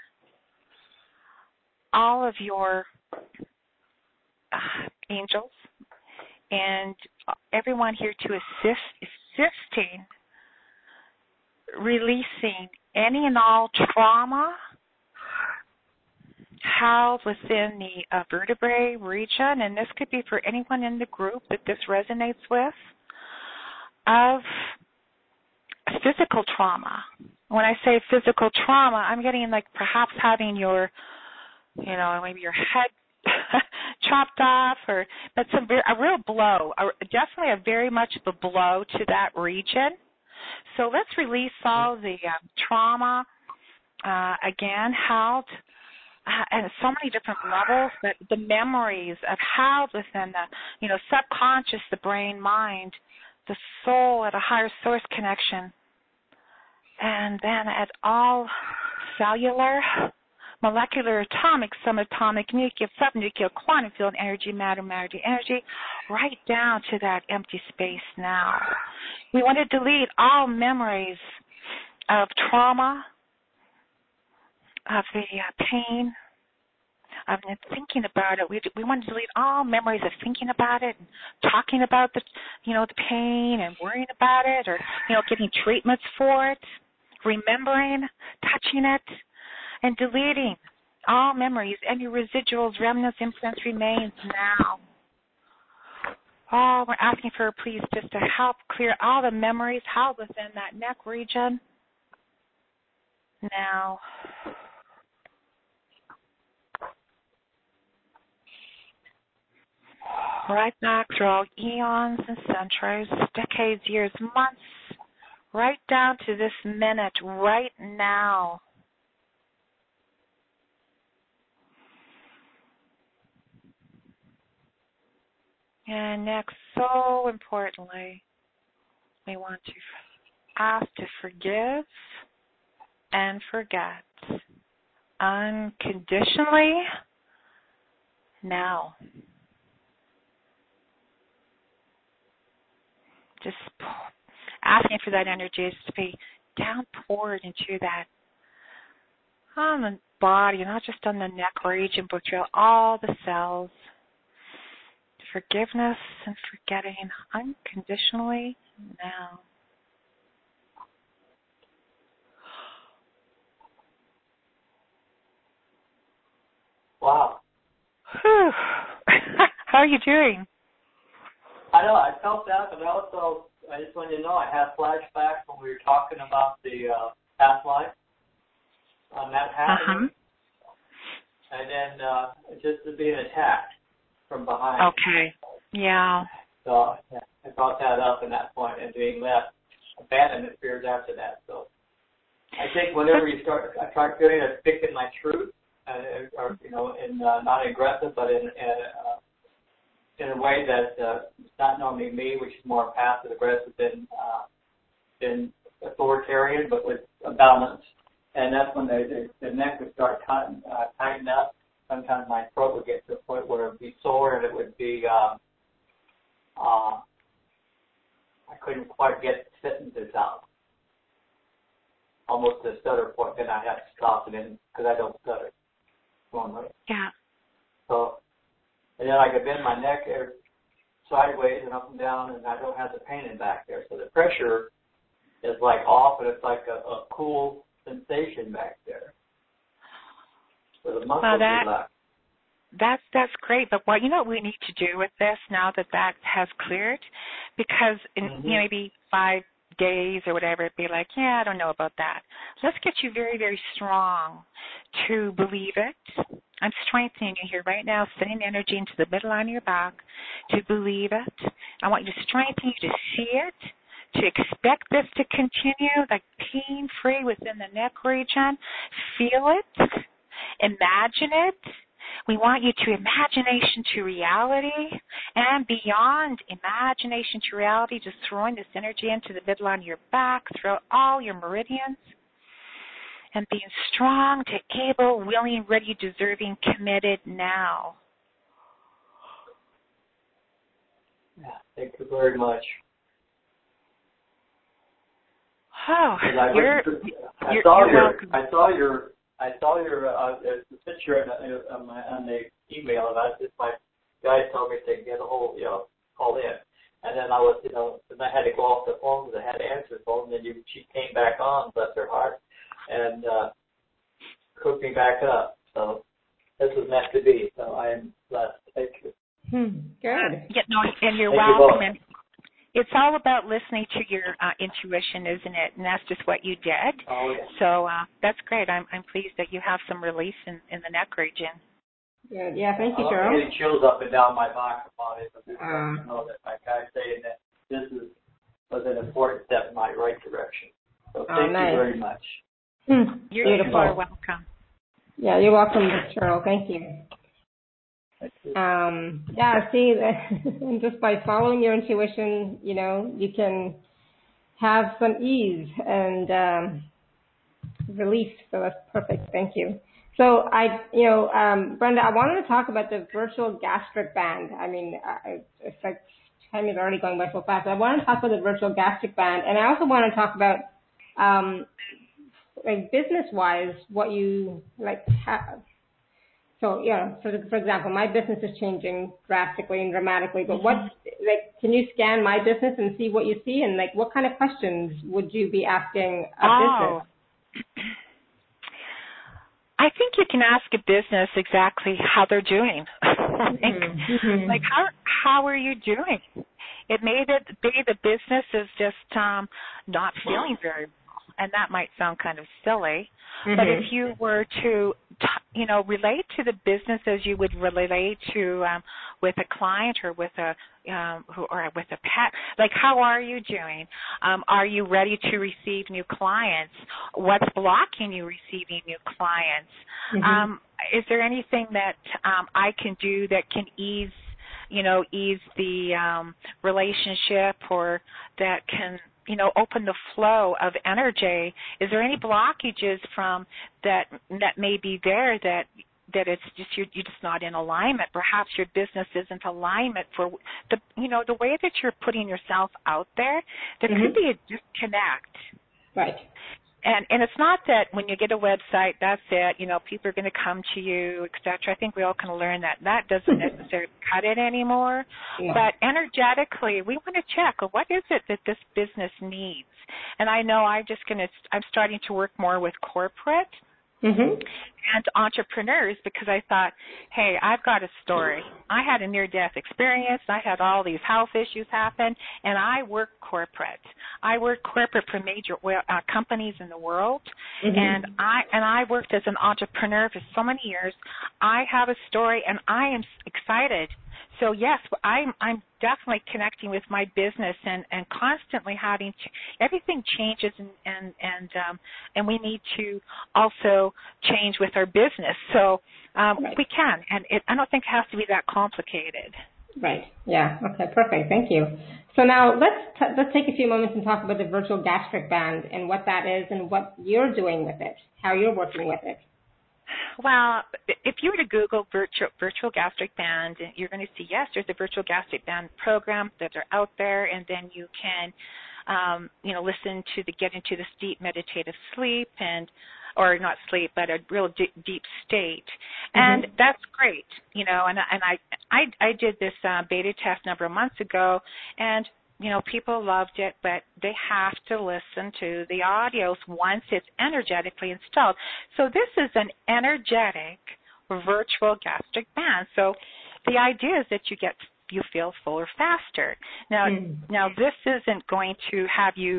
S2: all of your uh, angels and everyone here to assist, assisting, releasing any and all trauma housed within the uh, vertebrae region, and this could be for anyone in the group that this resonates with, of physical trauma. When I say physical trauma, I'm getting like perhaps having your, you know, maybe your head chopped off, or but some a real blow, a, definitely a very much of a blow to that region. So let's release all the uh, trauma uh, again, held. Uh, and so many different levels, that the memories of how within the, you know, subconscious, the brain, mind, the soul at a higher source connection, and then at all cellular, molecular, atomic, subatomic, nuclear, subnuclear, quantum field, energy, matter, matter, energy, right down to that empty space now. We want to delete all memories of trauma, of the uh, pain, of thinking about it. We we want to delete all memories of thinking about it, and talking about the, you know, the pain and worrying about it, or, you know, getting treatments for it, remembering, touching it, and deleting all memories, any residuals, remnants, imprints, remains now. Oh, we're asking for, please, just to help clear all the memories held within that neck region now. Right back through all eons and centuries, decades, years, months, right down to this minute, right now. And next, so importantly, we want to ask to forgive and forget unconditionally now. Just asking for that energy to be downpoured into that on the body, not just on the neck region, but through all the cells. Forgiveness and forgetting unconditionally now.
S4: Wow.
S2: Whew. How are you doing?
S4: I know, I felt that, but also, I just wanted to know, I had flashbacks when we were talking about the uh, past life, on that happening, uh-huh. and then uh, just being attacked from behind.
S2: Okay, yeah.
S4: So yeah, I brought that up in that point, and being left, abandonment fears after that. So I think whenever you start, I start feeling a stick in my truth, uh, or, you know, in uh, not aggressive, but in, in uh, in a way that uh, it's not normally me, which is more passive aggressive than uh, than authoritarian, but with a balance. And that's when the, the, the neck would start tighten, uh, tighten up. Sometimes my throat would get to a point where it would be sore, and it would be um, uh, I couldn't quite get sentences out. Almost a stutter point. Then I have to stop it in because I don't stutter normally.
S2: Yeah.
S4: So. And then I could bend my neck sideways and up and down, and I don't have the pain in back there. So the pressure is like off, and it's like a, a cool sensation back there. So the muscles
S2: well, that,
S4: relax.
S2: That's, that's great. But what, you know what we need to do with this now that that has cleared? Because in mm-hmm. you know, maybe five days or whatever, it'd be like, yeah, I don't know about that. let's get you very, very strong to believe it. I'm strengthening you here right now, sending energy into the midline of your back to believe it. I want you to strengthen you to see it, to expect this to continue, like pain-free within the neck region. Feel it. Imagine it. We want you to imagination to reality and beyond imagination to reality, just throwing this energy into the midline of your back, throughout all your meridians, and being strong to able, willing, ready, deserving, committed now.
S4: Yeah, thank you very much.
S2: Oh,
S4: I,
S2: you're,
S4: I
S2: you're,
S4: saw
S2: you're
S4: your,
S2: welcome.
S4: I saw your, I saw your uh, the picture on, my, on the email, and I just my guy told me to get a hold, you know, call in, and then I was, you know, and I had to go off the phone because I had to answer the phone. And then you, she came back on, bless her heart, and uh, hooked me back up. So this was meant to be. So I am blessed. Thank you.
S1: Hmm. Good.
S2: Yeah, no, and you're
S4: Thank
S2: welcome.
S4: You
S2: and it's all about listening to your uh, intuition, isn't it? And that's just what you did.
S4: Oh, yeah.
S2: So uh, that's great. I'm I'm pleased that you have some release in, in the neck region.
S1: Good. Yeah, thank you,
S4: I'm
S1: Cheryl.
S4: getting chills up and down my back about it. But just
S1: Uh,
S4: to know that my guy's saying that this is was an important step in my right direction. So
S1: Oh,
S4: thank
S1: nice.
S4: you very much.
S1: Hmm.
S2: You're,
S1: Beautiful.
S2: you are welcome.
S1: Yeah, you're welcome, Cheryl. Thank you.
S4: Thank you.
S1: Um, yeah, see, and just by following your intuition, you know, you can have some ease and um, relief. So that's perfect. Thank you. So I, you know, um, Brenda, I wanted to talk about the virtual gastric band. I mean, I, it's like time is already going by so fast. I want to talk about the virtual gastric band, and I also want to talk about, um, like business-wise, what you like have. So, yeah, for, for example, my business is changing drastically and dramatically, but what, like, can you scan my business and see what you see? And, like, what kind of questions would you be asking a
S2: Oh.
S1: business?
S2: I think you can ask a business exactly how they're doing. like,
S1: Mm-hmm.
S2: like how how are you doing? It may that be the business is just um, not feeling very well, and that might sound kind of silly.
S1: Mm-hmm.
S2: But if you were to, you know, relate to the business as you would relate to um, with a client or with a um, who, or with a pet, like how are you doing? Um, are you ready to receive new clients? What's blocking you receiving new clients?
S1: Mm-hmm.
S2: Um, is there anything that um, I can do that can ease, you know, ease the um, relationship, or that can, you know, open the flow of energy? Is there any blockages from that that may be there that that it's just you're, you're just not in alignment? Perhaps your business isn't alignment for the, you know, the way that you're putting yourself out there. There
S1: Mm-hmm.
S2: could be a disconnect.
S1: Right.
S2: And and it's not that when you get a website, that's it, you know, people are going to come to you, et cetera. I think we all can learn that that doesn't necessarily cut it anymore.
S1: Yeah.
S2: But energetically, we want to check, well, what is it that this business needs? And I know I'm just going to, I'm starting to work more with corporate
S1: Mm-hmm.
S2: and entrepreneurs, because I thought, hey, I've got a story. I had a near-death experience. I had all these health issues happen, and I work corporate. I work corporate for major oil, uh, companies in the world,
S1: Mm-hmm.
S2: and I and I worked as an entrepreneur for so many years. I have a story, and I am excited. So yes, I'm I'm definitely connecting with my business and, and constantly having to, everything changes, and and and um, and we need to also change with our business. So um,
S1: Right.
S2: we can, and it, I don't think it has to be that complicated.
S1: Right. Yeah. Okay. Perfect. Thank you. So now let's t- let's take a few moments and talk about the virtual gastric band and what that is and what you're doing with it, how you're working with it.
S2: Well, if you were to Google virtual, virtual gastric band, you're going to see, yes, there's a virtual gastric band program that are out there, and then you can, um, you know, listen to the, get into this deep meditative sleep, and, or not sleep, but a real deep, deep state. And
S1: Mm-hmm.
S2: that's great, you know, and, and I, I, I did this uh, beta test a number of months ago, and you know, people loved it, but they have to listen to the audios once it's energetically installed. So this is an energetic virtual gastric band. So the idea is that you get you feel fuller faster. Now,
S1: Mm.
S2: now this isn't going to have you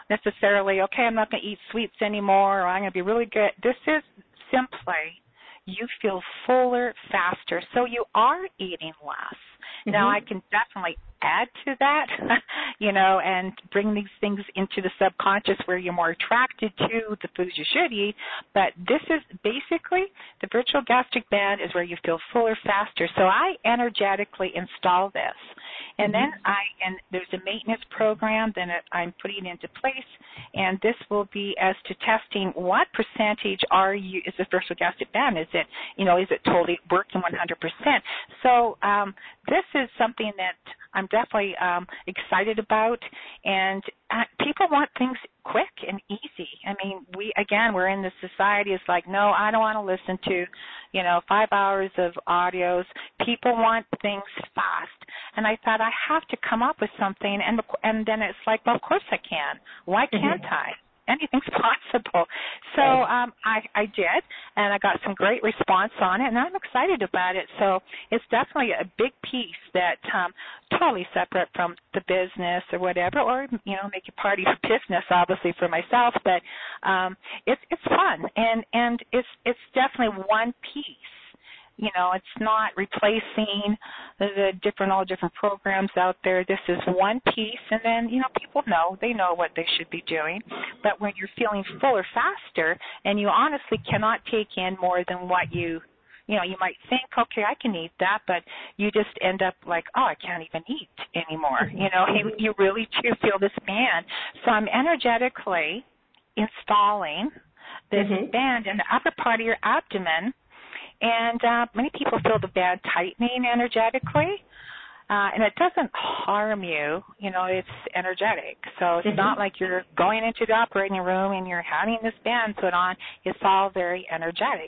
S2: necessarily, okay, I'm not going to eat sweets anymore, or I'm going to be really good. This is simply you feel fuller faster, so you are eating less. Mm-hmm. Now, I can definitely add to that, you know, and bring these things into the subconscious where you're more attracted to the foods you should eat. But this is basically the virtual gastric band is where you feel fuller faster. So I energetically install this. And mm-hmm. then I, and there's a maintenance program that I'm putting into place, and this will be as to testing what percentage are you, is the virtual gastric band? Is it, you know, is it totally working one hundred percent? So um, this is something that I'm definitely um, excited about, and uh, people want things quick and easy. I mean, we, again, we're in this society, it's like, no, I don't want to listen to, you know, five hours of audios. People want things fast. And I thought I have to come up with something, and and then it's like, well, of course I can. Why can't mm-hmm. I? Anything's possible. So um, I, I did, and I got some great response on it, and I'm excited about it. So it's definitely a big piece that um, totally separate from the business or whatever, or, you know, make it party of business, obviously, for myself. But um, it's it's fun, and, and it's it's definitely one piece. You know, it's not replacing the, the different, all different programs out there. This is one piece, and then, you know, people know, they know what they should be doing. But when you're feeling fuller faster, and you honestly cannot take in more than what you, you know, you might think, okay, I can eat that, but you just end up like, oh, I can't even eat anymore. You know, you, you really do feel this band. So I'm energetically installing this mm-hmm. band in the upper part of your abdomen. And uh, many people feel the band tightening energetically, uh, and it doesn't harm you. You know, it's energetic. So it's mm-hmm. not like you're going into the operating room and you're having this band put on. It's all very energetic.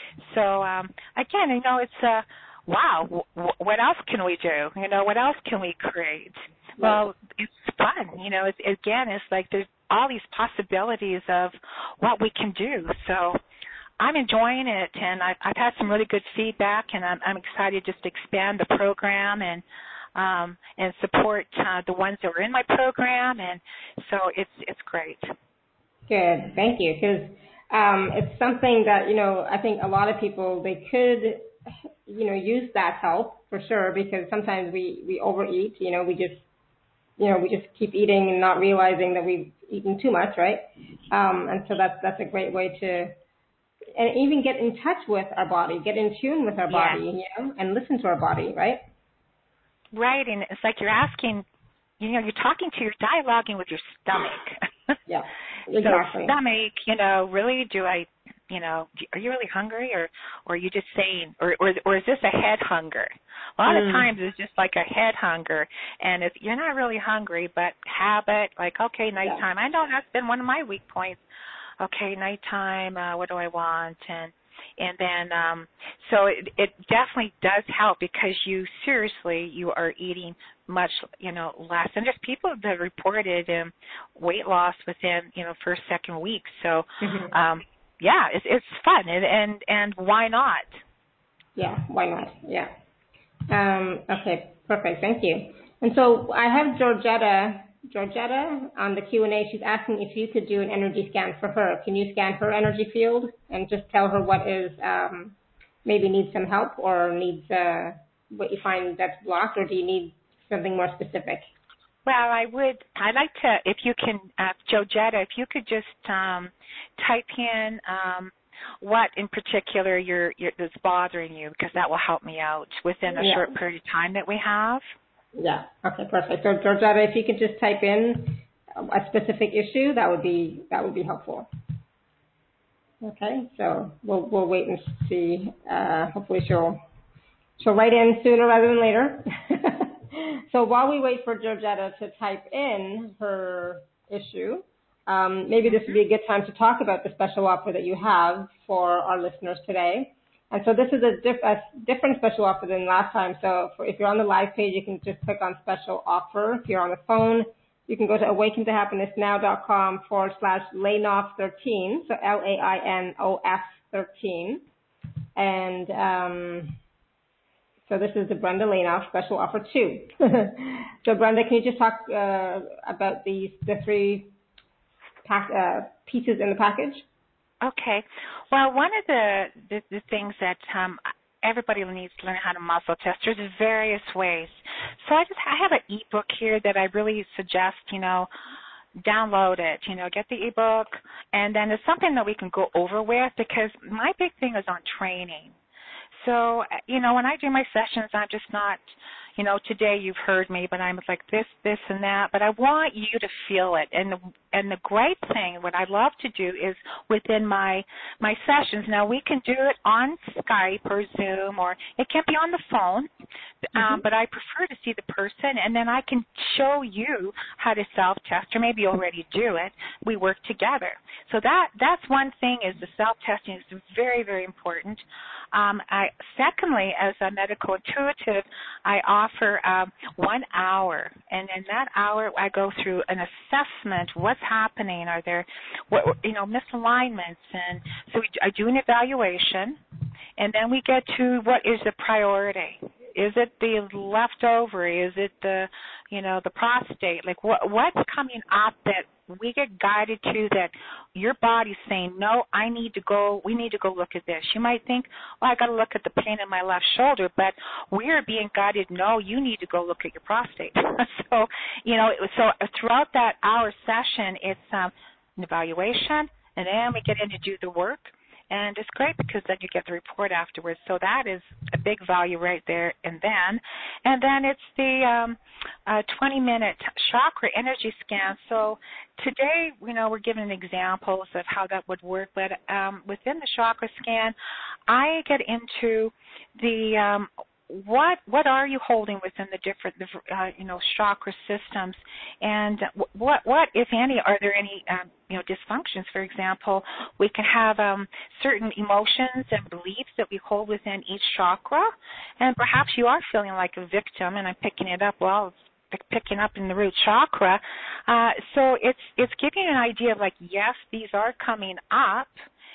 S2: So, um, again, you know, it's, uh, wow, w- what else can we do? You know, what else can we create? Well, it's fun. You know, it's, again, it's like there's all these possibilities of what we can do. So I'm enjoying it, and I've, I've had some really good feedback, and I'm, I'm excited just to expand the program and um, and support uh, the ones that were in my program, and so it's it's great.
S1: Good, thank you, because um, it's something that, you know, I think a lot of people, they could, you know, use that help for sure, because sometimes we, we overeat, you know, we just, you know, we just keep eating and not realizing that we've eaten too much, right? Um, and so that's that's a great way to, and even get in touch with our body, get in tune with our body, yeah. you know, and listen to our body, right?
S2: Right, and it's like you're asking, you know, you're talking to, you're dialoguing with your stomach.
S1: Yeah, exactly.
S2: So stomach, you know, really do I, you know, are you really hungry, or, or are you just saying, or, or, or is this a head hunger? A lot mm. of times it's just like a head hunger, and if you're not really hungry, but habit, like, okay, nighttime, yeah. I know that's been one of my weak points. Okay, nighttime, uh, what do I want? And and then, um, so it, it definitely does help, because you seriously, you are eating much, you know, less. And there's people that have reported um, weight loss within, you know, first, second week. So, mm-hmm. um, yeah, it's, it's fun. And, and, and why not?
S1: Yeah, why not? Yeah. Um, okay, perfect. Thank you. And so I have Georgetta. Georgetta on the Q and A, she's asking if you could do an energy scan for her. Can you scan her energy field and just tell her what is um, maybe needs some help, or needs uh, what you find that's blocked, or do you need something more specific?
S2: Well, I would, I'd like to, if you can, uh, Georgetta, if you could just um, type in um, what in particular you're, you're, that's bothering you, because that will help me out within a yeah. short period of time that we have.
S1: Yeah. Okay. Perfect. So, Georgetta, if you could just type in a specific issue, that would be that would be helpful. Okay. So we'll we'll wait and see. Uh, hopefully, she'll she'll write in sooner rather than later. So while we wait for Georgetta to type in her issue, um, maybe this would be a good time to talk about the special offer that you have for our listeners today. And so this is a, diff- a different special offer than last time. So for, if you're on the live page, you can just click on special offer. If you're on the phone, you can go to awaken to happiness now dot com forward slash Lainoff thirteen. So L A I N O F thirteen. And um, so this is the Brenda Lainoff special offer two. So Brenda, can you just talk uh, about these, the three pack, uh, pieces in the package?
S2: Okay. Well, one of the, the, the things that um, everybody needs to learn how to muscle test. There's various ways. So I just I have an ebook here that I really suggest, you know, download it, you know, get the ebook, and then it's something that we can go over with because my big thing is on training. So, you know, when I do my sessions, I'm just not, you know, today you've heard me, but I'm like this, this, and that. But I want you to feel it. And the, and the great thing, what I love to do is within my my sessions. Now, we can do it on Skype or Zoom, or it can be on the phone. Mm-hmm. Um, but I prefer to see the person, and then I can show you how to self-test, or maybe you already do it. We work together. So that that's one thing is the self-testing is very, very important. Um, I, secondly, as a medical intuitive, I offer um, one hour, and in that hour I go through an assessment. What's happening? Are there, what, you know, misalignments? And so we, I do an evaluation, and then we get to what is the priority. Is it the left ovary? Is it the, you know, the prostate? Like what what's coming up that we get guided to that your body's saying, no, I need to go, we need to go look at this. You might think, well, I got to look at the pain in my left shoulder, but we are being guided, no, you need to go look at your prostate. so, you know, so throughout that hour session, it's um, an evaluation, and then we get in to do the work. And it's great because then you get the report afterwards. So that is a big value right there and then. And then it's the um, uh, twenty-minute chakra energy scan. So today, you know, we're giving examples of how that would work. But um, within the chakra scan, I get into the um, what what are you holding within the different uh, you know chakra systems, and what what if any are there any um, you know dysfunctions? For example, we can have um, certain emotions and beliefs that we hold within each chakra, and perhaps you are feeling like a victim, and I'm picking it up. Well, it's picking up in the root chakra, uh, so it's it's giving you an idea of like, yes, these are coming up.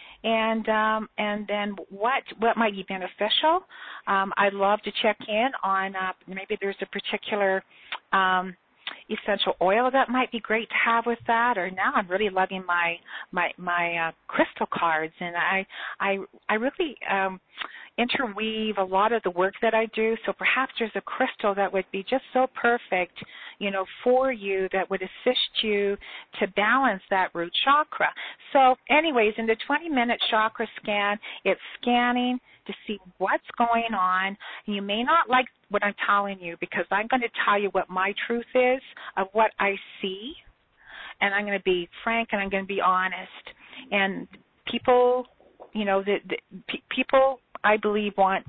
S2: And um, and then what what might be beneficial? Um, I'd love to check in on uh, maybe there's a particular um, essential oil that might be great to have with that. Or now I'm really loving my my my uh, crystal cards, and I I I really um, interweave a lot of the work that I do. So perhaps there's a crystal that would be just so perfect, you know, for you that would assist you to balance that root chakra. So anyways, in the twenty-minute chakra scan, it's scanning to see what's going on. You may not like what I'm telling you because I'm going to tell you what my truth is of what I see, and I'm going to be frank and I'm going to be honest. And people, you know, the, the p- people I believe want,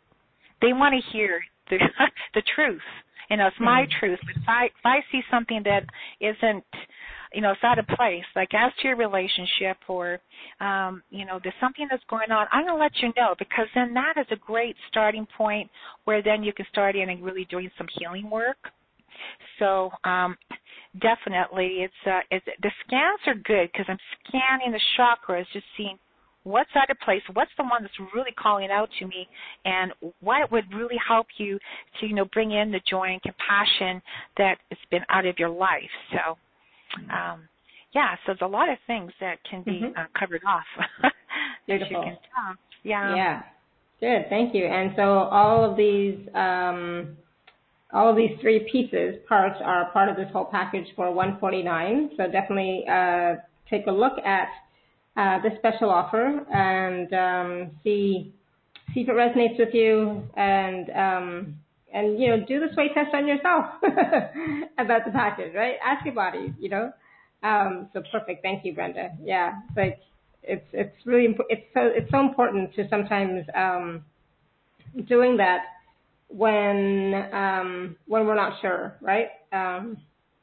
S2: they want to hear the the truth. You know, it's my mm-hmm. truth. But if I, if I see something that isn't, you know, it's out of place, like as to your relationship or, um, you know, there's something that's going on, I'm going to let you know because then that is a great starting point where then you can start in and really doing some healing work. So um, definitely it's, uh, it's the scans are good because I'm scanning the chakras, just seeing what's out of place, what's the one that's really calling out to me, and what would really help you to, you know, bring in the joy and compassion that has been out of your life. So, um, yeah, so there's a lot of things that can be mm-hmm. uh, covered off.
S1: Beautiful.
S2: As you can tell. Yeah.
S1: Yeah. Good. Thank you. And so all of these, um, all of these three pieces, parts, are part of this whole package for one hundred forty-nine dollars. So definitely uh, take a look at Uh, this special offer and um, see see if it resonates with you, and um, and you know do the sway test on yourself about the package, right? Ask your body, you know. Um, so perfect, thank you, Brenda. Yeah, like it's it's really imp- it's so it's so important to sometimes um, doing that when um, when we're not sure, right? Um,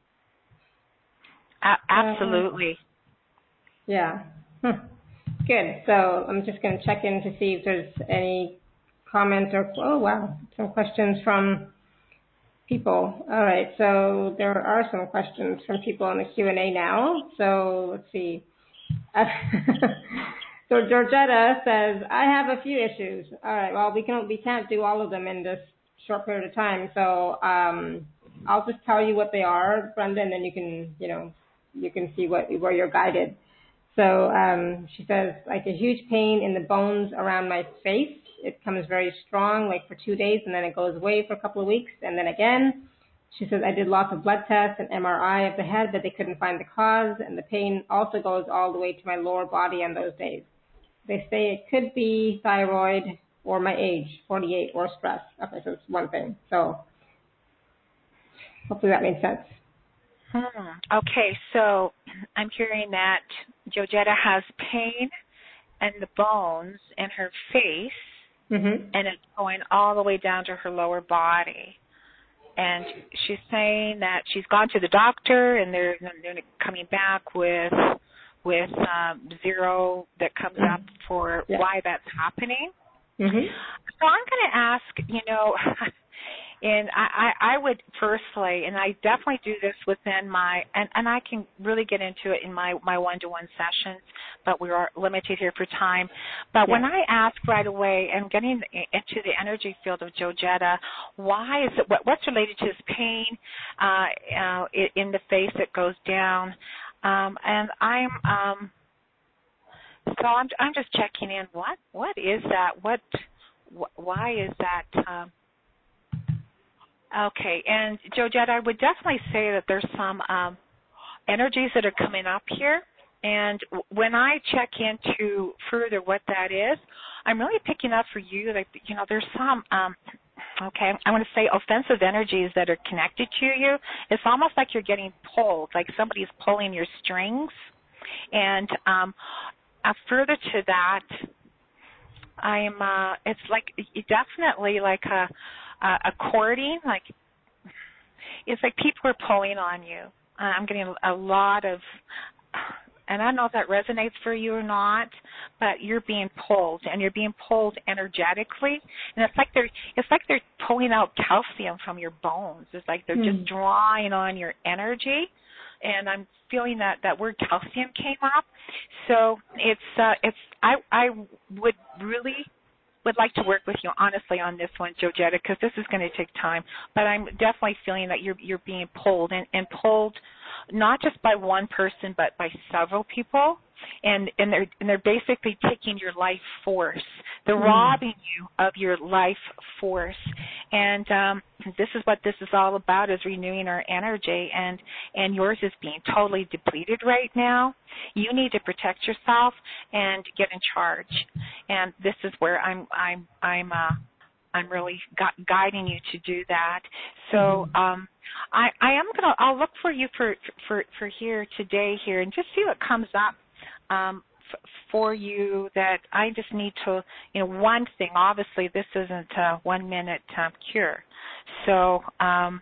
S2: A- absolutely.
S1: Uh, yeah. Hmm. Good. So I'm just going to check in to see if there's any comments or, oh, wow, some questions from people. All right. So there are some questions from people in the Q and A now. So let's see. Uh, so Georgetta says, I have a few issues. All right. Well, we, can, we can't do all of them in this short period of time. So um, I'll just tell you what they are, Brenda, and then you can, you know, you can see what where you're guided. So um, she says, like a huge pain in the bones around my face. It comes very strong, like for two days, and then it goes away for a couple of weeks, and then again. She says, I did lots of blood tests and M R I of the head, but they couldn't find the cause, and the pain also goes all the way to my lower body on those days. They say it could be thyroid or my age, forty-eight, or stress. Okay, so it's one thing. So hopefully that made sense.
S2: Hmm. Okay, so I'm hearing that Georgetta has pain in the bones in her face,
S1: Mm-hmm.
S2: and it's going all the way down to her lower body. And she's saying that she's gone to the doctor, and they're, they're coming back with with um, zero that comes up for
S1: yeah.
S2: why that's happening.
S1: Mm-hmm.
S2: So I'm going to ask, you know, and I, I, I would firstly, and I definitely do this within my, and, and I can really get into it in my, my one-to-one sessions, but we are limited here for time. But
S1: yeah.
S2: when I ask right away and getting into the energy field of Georgetta, why is it, what, what's related to this pain uh, uh, in the face that goes down? Um, and I'm, um, so I'm, I'm just checking in. What, what is that? What, wh- why is that? Um, okay, and Georgetta, I would definitely say that there's some um, energies that are coming up here. And when I check into further what that is, I'm really picking up for you that, you know, there's some, um, okay, I want to say offensive energies that are connected to you. It's almost like you're getting pulled, like somebody's pulling your strings. And um, uh, further to that, I'm, uh, it's like definitely like a, a courting, like it's like people are pulling on you. Uh, I'm getting a lot of, and I don't know if that resonates for you or not, but you're being pulled, and you're being pulled energetically, and it's like they're it's like they're pulling out calcium from your bones. It's like they're mm. just drawing on your energy, and I'm feeling that that word calcium came up. So it's uh, it's I I would really would like to work with you honestly on this one, Georgetta, because this is going to take time. But I'm definitely feeling that you're you're being pulled and, and pulled not just by one person but by several people, and and they're and they're basically taking your life force. They're mm. robbing you of your life force, and um, this is what this is all about: is renewing our energy. And and yours is being totally depleted right now. You need to protect yourself and get in charge. And this is where I'm I'm I'm uh, I'm really gu- guiding you to do that. So mm-hmm. um, I I am gonna I'll look for you for for for here today here and just see what comes up. Um, f- for you that I just need to, you know, one thing, obviously this isn't a one-minute um, cure. So, um,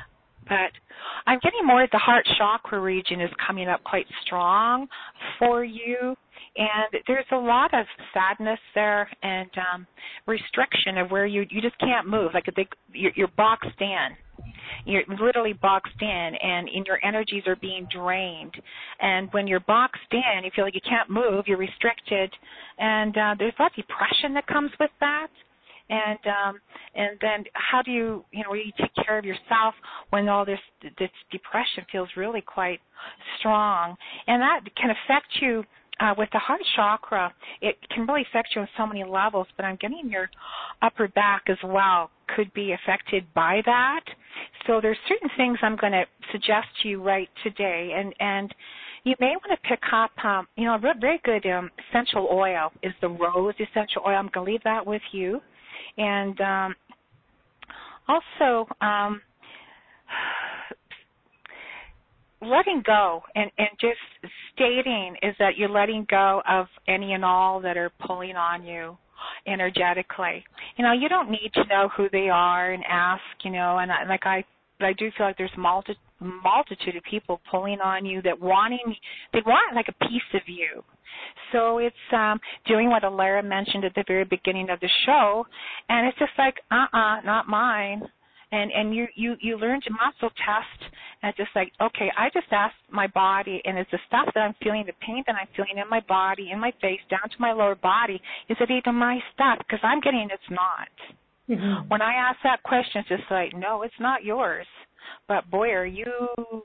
S2: but I'm getting more at the heart chakra region is coming up quite strong for you. And there's a lot of sadness there and um, restriction of where you, you just can't move. Like they, you're, you're boxed in. You're literally boxed in, and, and your energies are being drained. And when you're boxed in, you feel like you can't move, you're restricted, and uh, there's a lot of depression that comes with that. And um, and then how do you, you know, you take care of yourself when all this this depression feels really quite strong, and that can affect you. Uh, with the heart chakra, it can really affect you on so many levels, but I'm getting your upper back as well could be affected by that. So there's certain things I'm going to suggest to you right today, and, and you may want to pick up, um, you know, a very good um, essential oil is the rose essential oil. I'm going to leave that with you. And um, also, um, letting go and, and just stating is that you're letting go of any and all that are pulling on you energetically. You know, you don't need to know who they are and ask, you know, and I, like I, but I do feel like there's multi, multitude of people pulling on you that wanting, they want like a piece of you. So it's um, doing what Alara mentioned at the very beginning of the show, and it's just like, uh-uh, not mine. And and you, you, you learn to muscle test and just like, okay, I just asked my body, and is the stuff that I'm feeling, the pain that I'm feeling in my body, in my face, down to my lower body, is it even my stuff? Because I'm getting it's not. Mm-hmm. When I ask that question, it's just like, no, it's not yours. But, boy, are you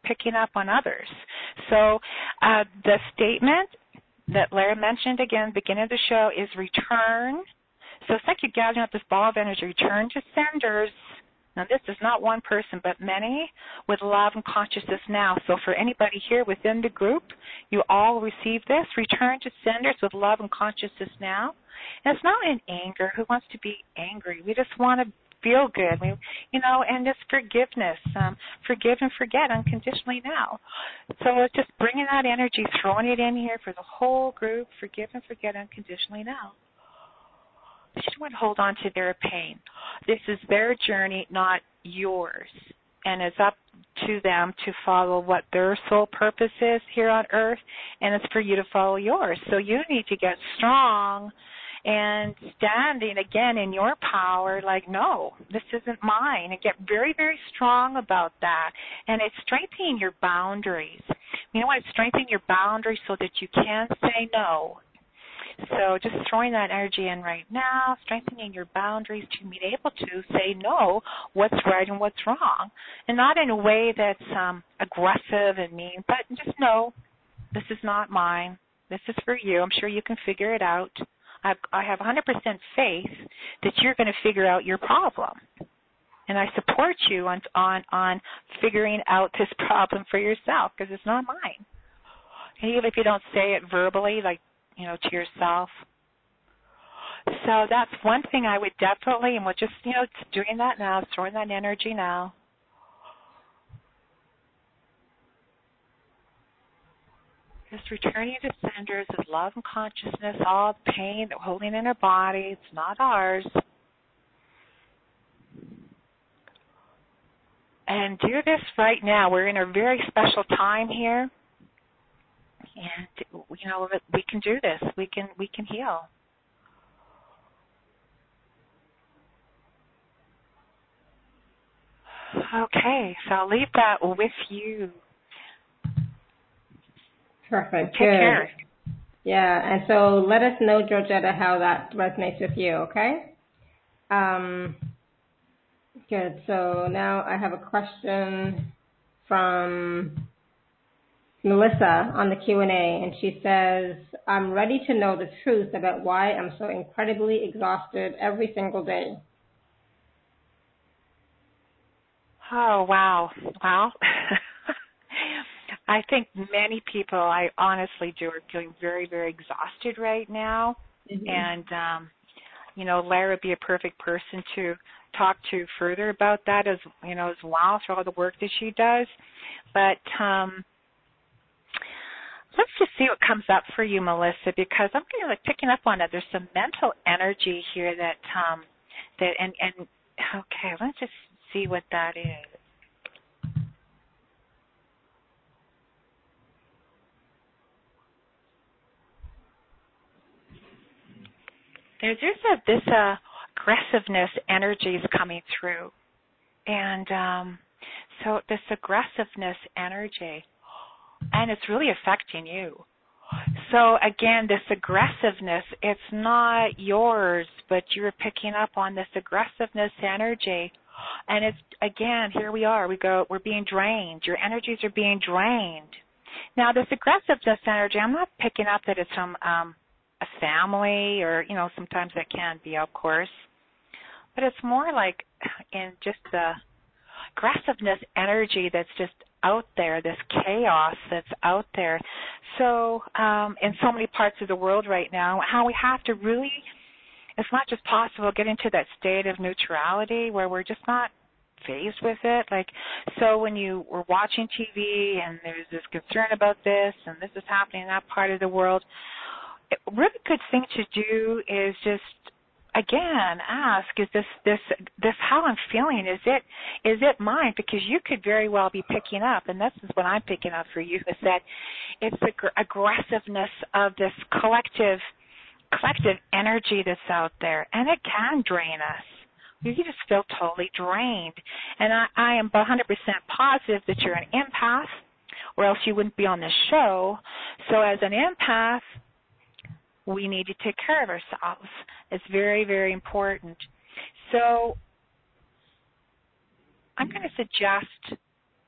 S2: picking up on others. So uh, the statement that Lara mentioned again at the beginning of the show is return. So it's like you're gathering up this ball of energy. Return to senders. Now, this is not one person, but many with love and consciousness now. So for anybody here within the group, you all receive this. Return to senders with love and consciousness now. And it's not in anger. Who wants to be angry? We just want to feel good. We, you know, and this forgiveness. Um, forgive and forget unconditionally now. So it's just bringing that energy, throwing it in here for the whole group. Forgive and forget unconditionally now. They just want to hold on to their pain. This is their journey, not yours. And it's up to them to follow what their soul purpose is here on earth, and it's for you to follow yours. So you need to get strong and standing again in your power, like, no, this isn't mine, and get very, very strong about that. And it's strengthening your boundaries. You know what? It's strengthening your boundaries so that you can say no. So just throwing that energy in right now, strengthening your boundaries to be able to say no, what's right and what's wrong. And not in a way that's um, aggressive and mean, but just no, this is not mine. This is for you. I'm sure you can figure it out. I've, I have one hundred percent faith that you're going to figure out your problem. And I support you on, on, on figuring out this problem for yourself because it's not mine. And even if you don't say it verbally, like, you know, to yourself. So that's one thing I would definitely, and we're just, you know, doing that now, throwing that energy now. Just returning to senders of love and consciousness, all the pain that we're holding in our body, it's not ours. And do this right now. We're in a very special time here. And, you know, we can do this. We can we can heal. Okay, so I'll leave that with you.
S1: Perfect.
S2: Take
S1: Good.
S2: care.
S1: Yeah, and so let us know, Georgetta, how that resonates with you, okay? Um, good. So now I have a question from Melissa on the Q and A, and she says, I'm ready to know the truth about why I'm so incredibly exhausted every single day.
S2: Oh, wow. Wow. I think many people, I honestly do, are feeling very, very exhausted right now. Mm-hmm. And, um, you know, Lara would be a perfect person to talk to further about that as, you know, as well for all the work that she does. But, um, let's just see what comes up for you, Melissa, because I'm kind of like picking up on it. There's some mental energy here that, um, that, and, and, okay, let's just see what that is. There's just a, this uh, aggressiveness energy is coming through. And um, so this aggressiveness energy, and it's really affecting you. So again, this aggressiveness, it's not yours, but you're picking up on this aggressiveness energy. And it's, again, here we are. We go, we're being drained. Your energies are being drained. Now, this aggressiveness energy, I'm not picking up that it's from um, a family or, you know, sometimes that can be, of course. But it's more like in just the aggressiveness energy that's just out there, this chaos that's out there. So um, in so many parts of the world right now, how we have to really, it's not just possible, get into that state of neutrality where we're just not faced with it. Like, so when you were watching T V and there's this concern about this and this is happening in that part of the world, a really good thing to do is just, again, ask, is this, this, this how I'm feeling? Is it, is it mine? Because you could very well be picking up, and this is what I'm picking up for you, is that it's the ag- aggressiveness of this collective, collective energy that's out there, and it can drain us. You just feel totally drained. And I, I am one hundred percent positive that you're an empath, or else you wouldn't be on this show. So as an empath, we need to take care of ourselves. It's very, very important. So I'm going to suggest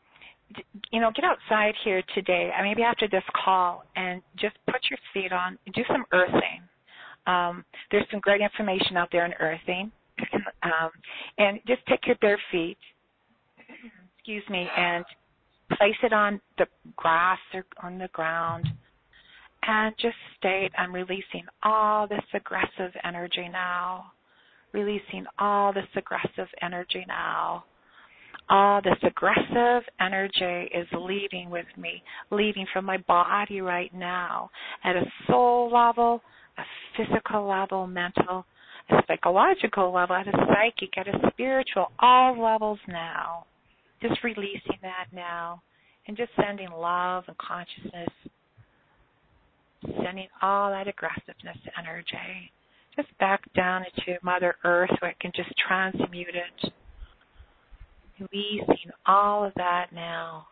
S2: you know, get outside here today, uh, maybe after this call, and just put your feet on, do some earthing. Um, there's some great information out there on earthing. um, and just take your bare feet, excuse me, and place it on the grass or on the ground, and just state, I'm releasing all this aggressive energy now, releasing all this aggressive energy now. All this aggressive energy is leaving with me, leaving from my body right now at a soul level, a physical level, mental, a psychological level, at a psychic, at a spiritual, all levels now. Just releasing that now and just sending love and consciousness, sending all that aggressiveness energy just back down into Mother Earth where it can just transmute it. Releasing all of that now.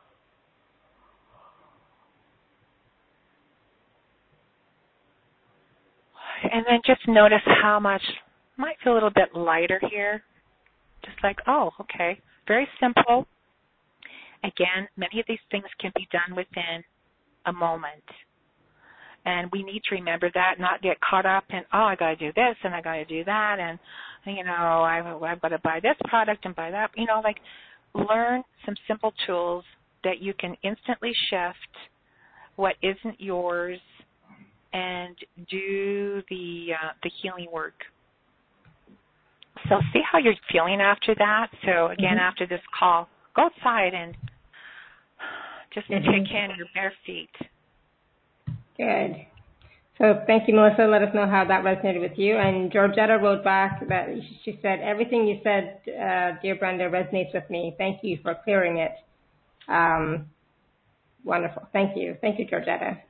S2: And then just notice how much, might feel a little bit lighter here. Just like, oh, okay. Very simple. Again, many of these things can be done within a moment. And we need to remember that, not get caught up in, oh, I got to do this and I got to do that, and, you know, I, I've got to buy this product and buy that. You know, like, learn some simple tools that you can instantly shift what isn't yours and do the uh, the healing work. So see how you're feeling after that. So again, mm-hmm. after this call, go outside and just mm-hmm. take in your bare feet.
S1: Good. So thank you, Melissa. Let us know how that resonated with you. And Georgetta wrote back that she said, everything you said, uh, dear Brenda, resonates with me. Thank you for clearing it. Um, wonderful. Thank you. Thank you, Georgetta.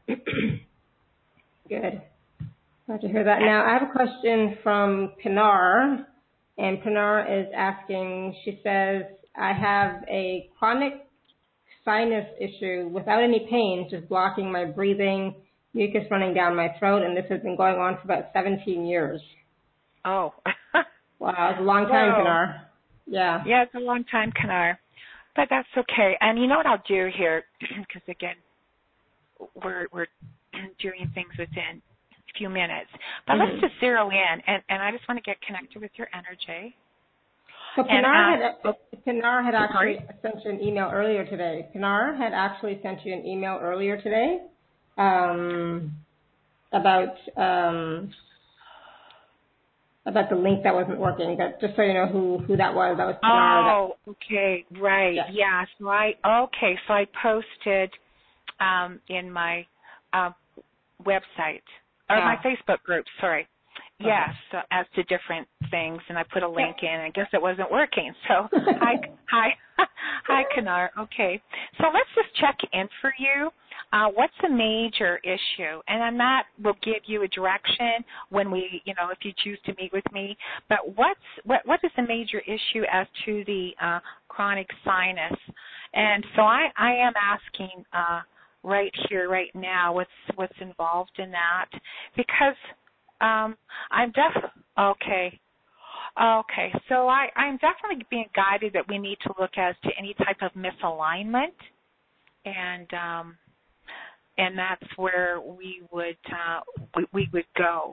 S1: Good. Glad to hear that. Now, I have a question from Pinar. And Pinar is asking, she says, I have a chronic sinus issue without any pain, just blocking my breathing, mucus running down my throat, and this has been going on for about seventeen years.
S2: Oh.
S1: Wow, it's a long time,
S2: Whoa.
S1: Pinar. Yeah.
S2: Yeah, it's a long time, Pinar. But that's okay. And you know what I'll do here, because, again, we're we're doing things within a few minutes. But mm-hmm. let's just zero in, and, and I just want to get connected with your energy.
S1: So Pinar,
S2: and, uh,
S1: had, oh, Pinar had actually
S2: sorry?
S1: sent you an email earlier today. Pinar had actually sent you an email earlier today. Um, about um, about the link that wasn't working. But just so you know who, who that was, that was Pinar.
S2: Oh, that, okay, right. Yeah. yeah. So I okay. So I posted um, in my uh, website or yeah. my Facebook group. Sorry. Okay. Yes, so as to different things, and I put a link in, and I guess it wasn't working. So hi, hi, hi, Pinar. Okay. So let's just check in for you. Uh, what's the major issue? And then that will give you a direction when we, you know, if you choose to meet with me. But what's what what is the major issue as to the uh, chronic sinus? And so I, I am asking uh, right here, right now, what's what's involved in that, because um, I'm def okay. Okay, so I, I'm definitely being guided that we need to look as to any type of misalignment, and um, and that's where we would uh, we, we would go.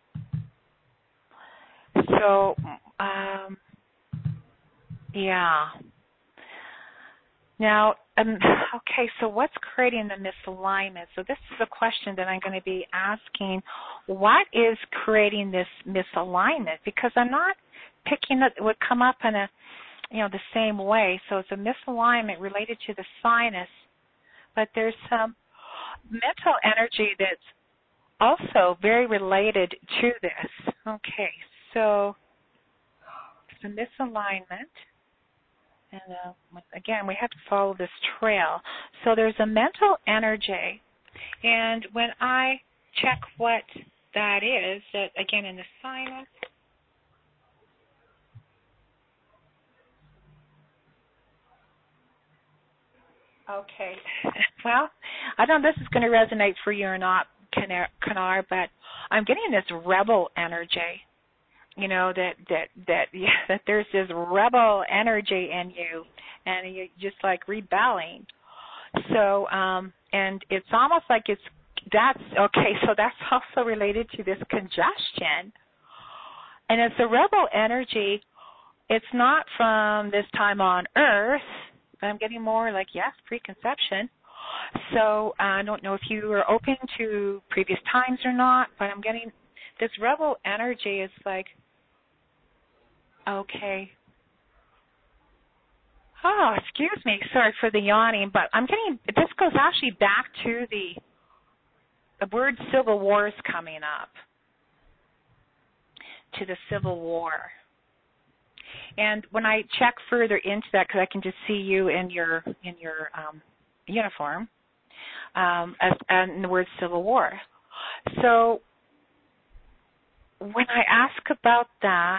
S2: So, um, yeah. Now, um, okay, so what's creating the misalignment? So this is a question that I'm going to be asking. What is creating this misalignment? Because I'm not picking up, it would come up in a, you know, the same way. So it's a misalignment related to the sinus, but there's some mental energy that's also very related to this. Okay, so it's a misalignment. And uh, again, we have to follow this trail. So there's a mental energy, and when I check what that is, that again in the sinus, okay, well, I don't know if this is going to resonate for you or not, Pinar, but I'm getting this rebel energy. You know, that that that yeah, that there's this rebel energy in you, and you're just like rebelling. So, um, and it's almost like it's, that's, okay, so that's also related to this congestion. And it's a rebel energy. It's not from this time on Earth, but I'm getting more like, yes, preconception. So uh, I don't know if you are open to previous times or not, but I'm getting this rebel energy is like, okay. Oh, excuse me. Sorry for the yawning, but I'm getting, this goes actually back to the, the word Civil War is coming up, to the Civil War. And when I check further into that, because I can just see you in your in your um, uniform, um, as, and the word Civil War. So when I ask about that,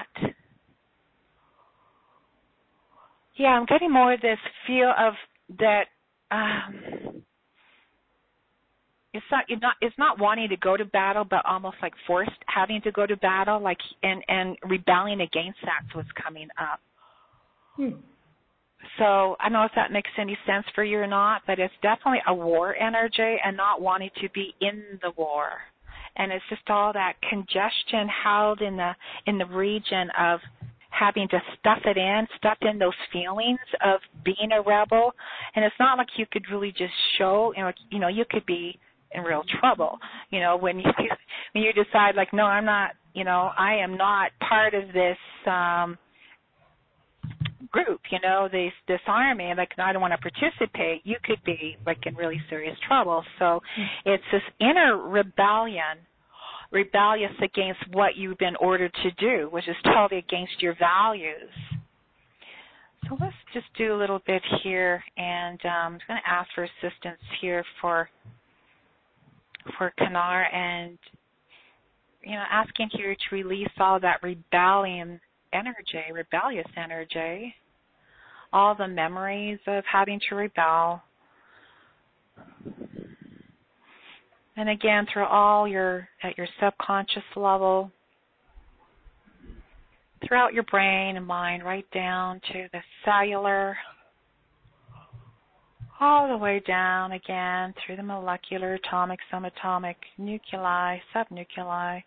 S2: yeah, I'm getting more of this feel of that. Um, it's not, it's not, it's not wanting to go to battle, but almost like forced having to go to battle, like and and rebelling against that's what's coming up. Hmm. So I don't know if that makes any sense for you or not, but it's definitely a war energy and not wanting to be in the war. And it's just all that congestion held in the in the region of having to stuff it in, stuff in those feelings of being a rebel. And it's not like you could really just show, you know, you know, you could be in real trouble, you know, when you when you decide like, no, I'm not, you know, I am not part of this um group, you know, this this army, like I don't want to participate, you could be like in really serious trouble. So it's this inner rebellion, rebellious against what you've been ordered to do, which is totally against your values. So let's just do a little bit here, and um, I'm going to ask for assistance here for for Kanar, and you know, asking here to release all that rebellion energy, rebellious energy, all the memories of having to rebel. And again, through all your, at your subconscious level, throughout your brain and mind, right down to the cellular, all the way down again through the molecular, atomic, subatomic, nuclei, subnuclei,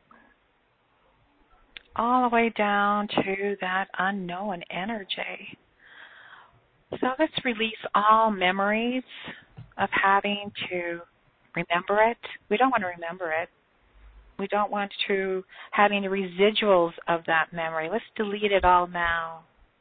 S2: all the way down to that unknown energy. So let's release all memories of having to remember it. We don't want to remember it. We don't want to have any residuals of that memory. Let's delete it all now.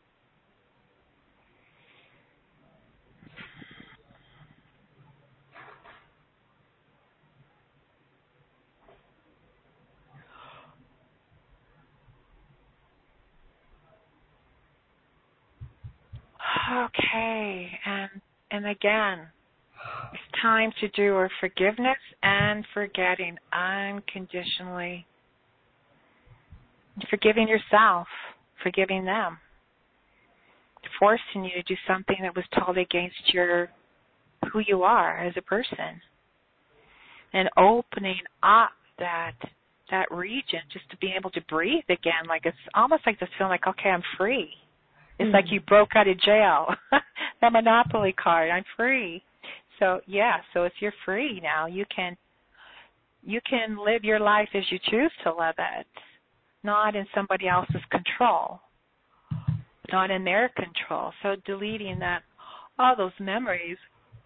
S2: Okay, and and again, it's time to do our forgiveness and forgetting unconditionally. Forgiving yourself, forgiving them, forcing you to do something that was totally against your who you are as a person, and opening up that that region just to be able to breathe again. Like it's almost like this feeling like, okay, I'm free. It's mm-hmm. like you broke out of jail. That Monopoly card, I'm free. So yeah, so if you're free now, you can you can live your life as you choose to live it, not in somebody else's control, not in their control. So deleting that, all those memories.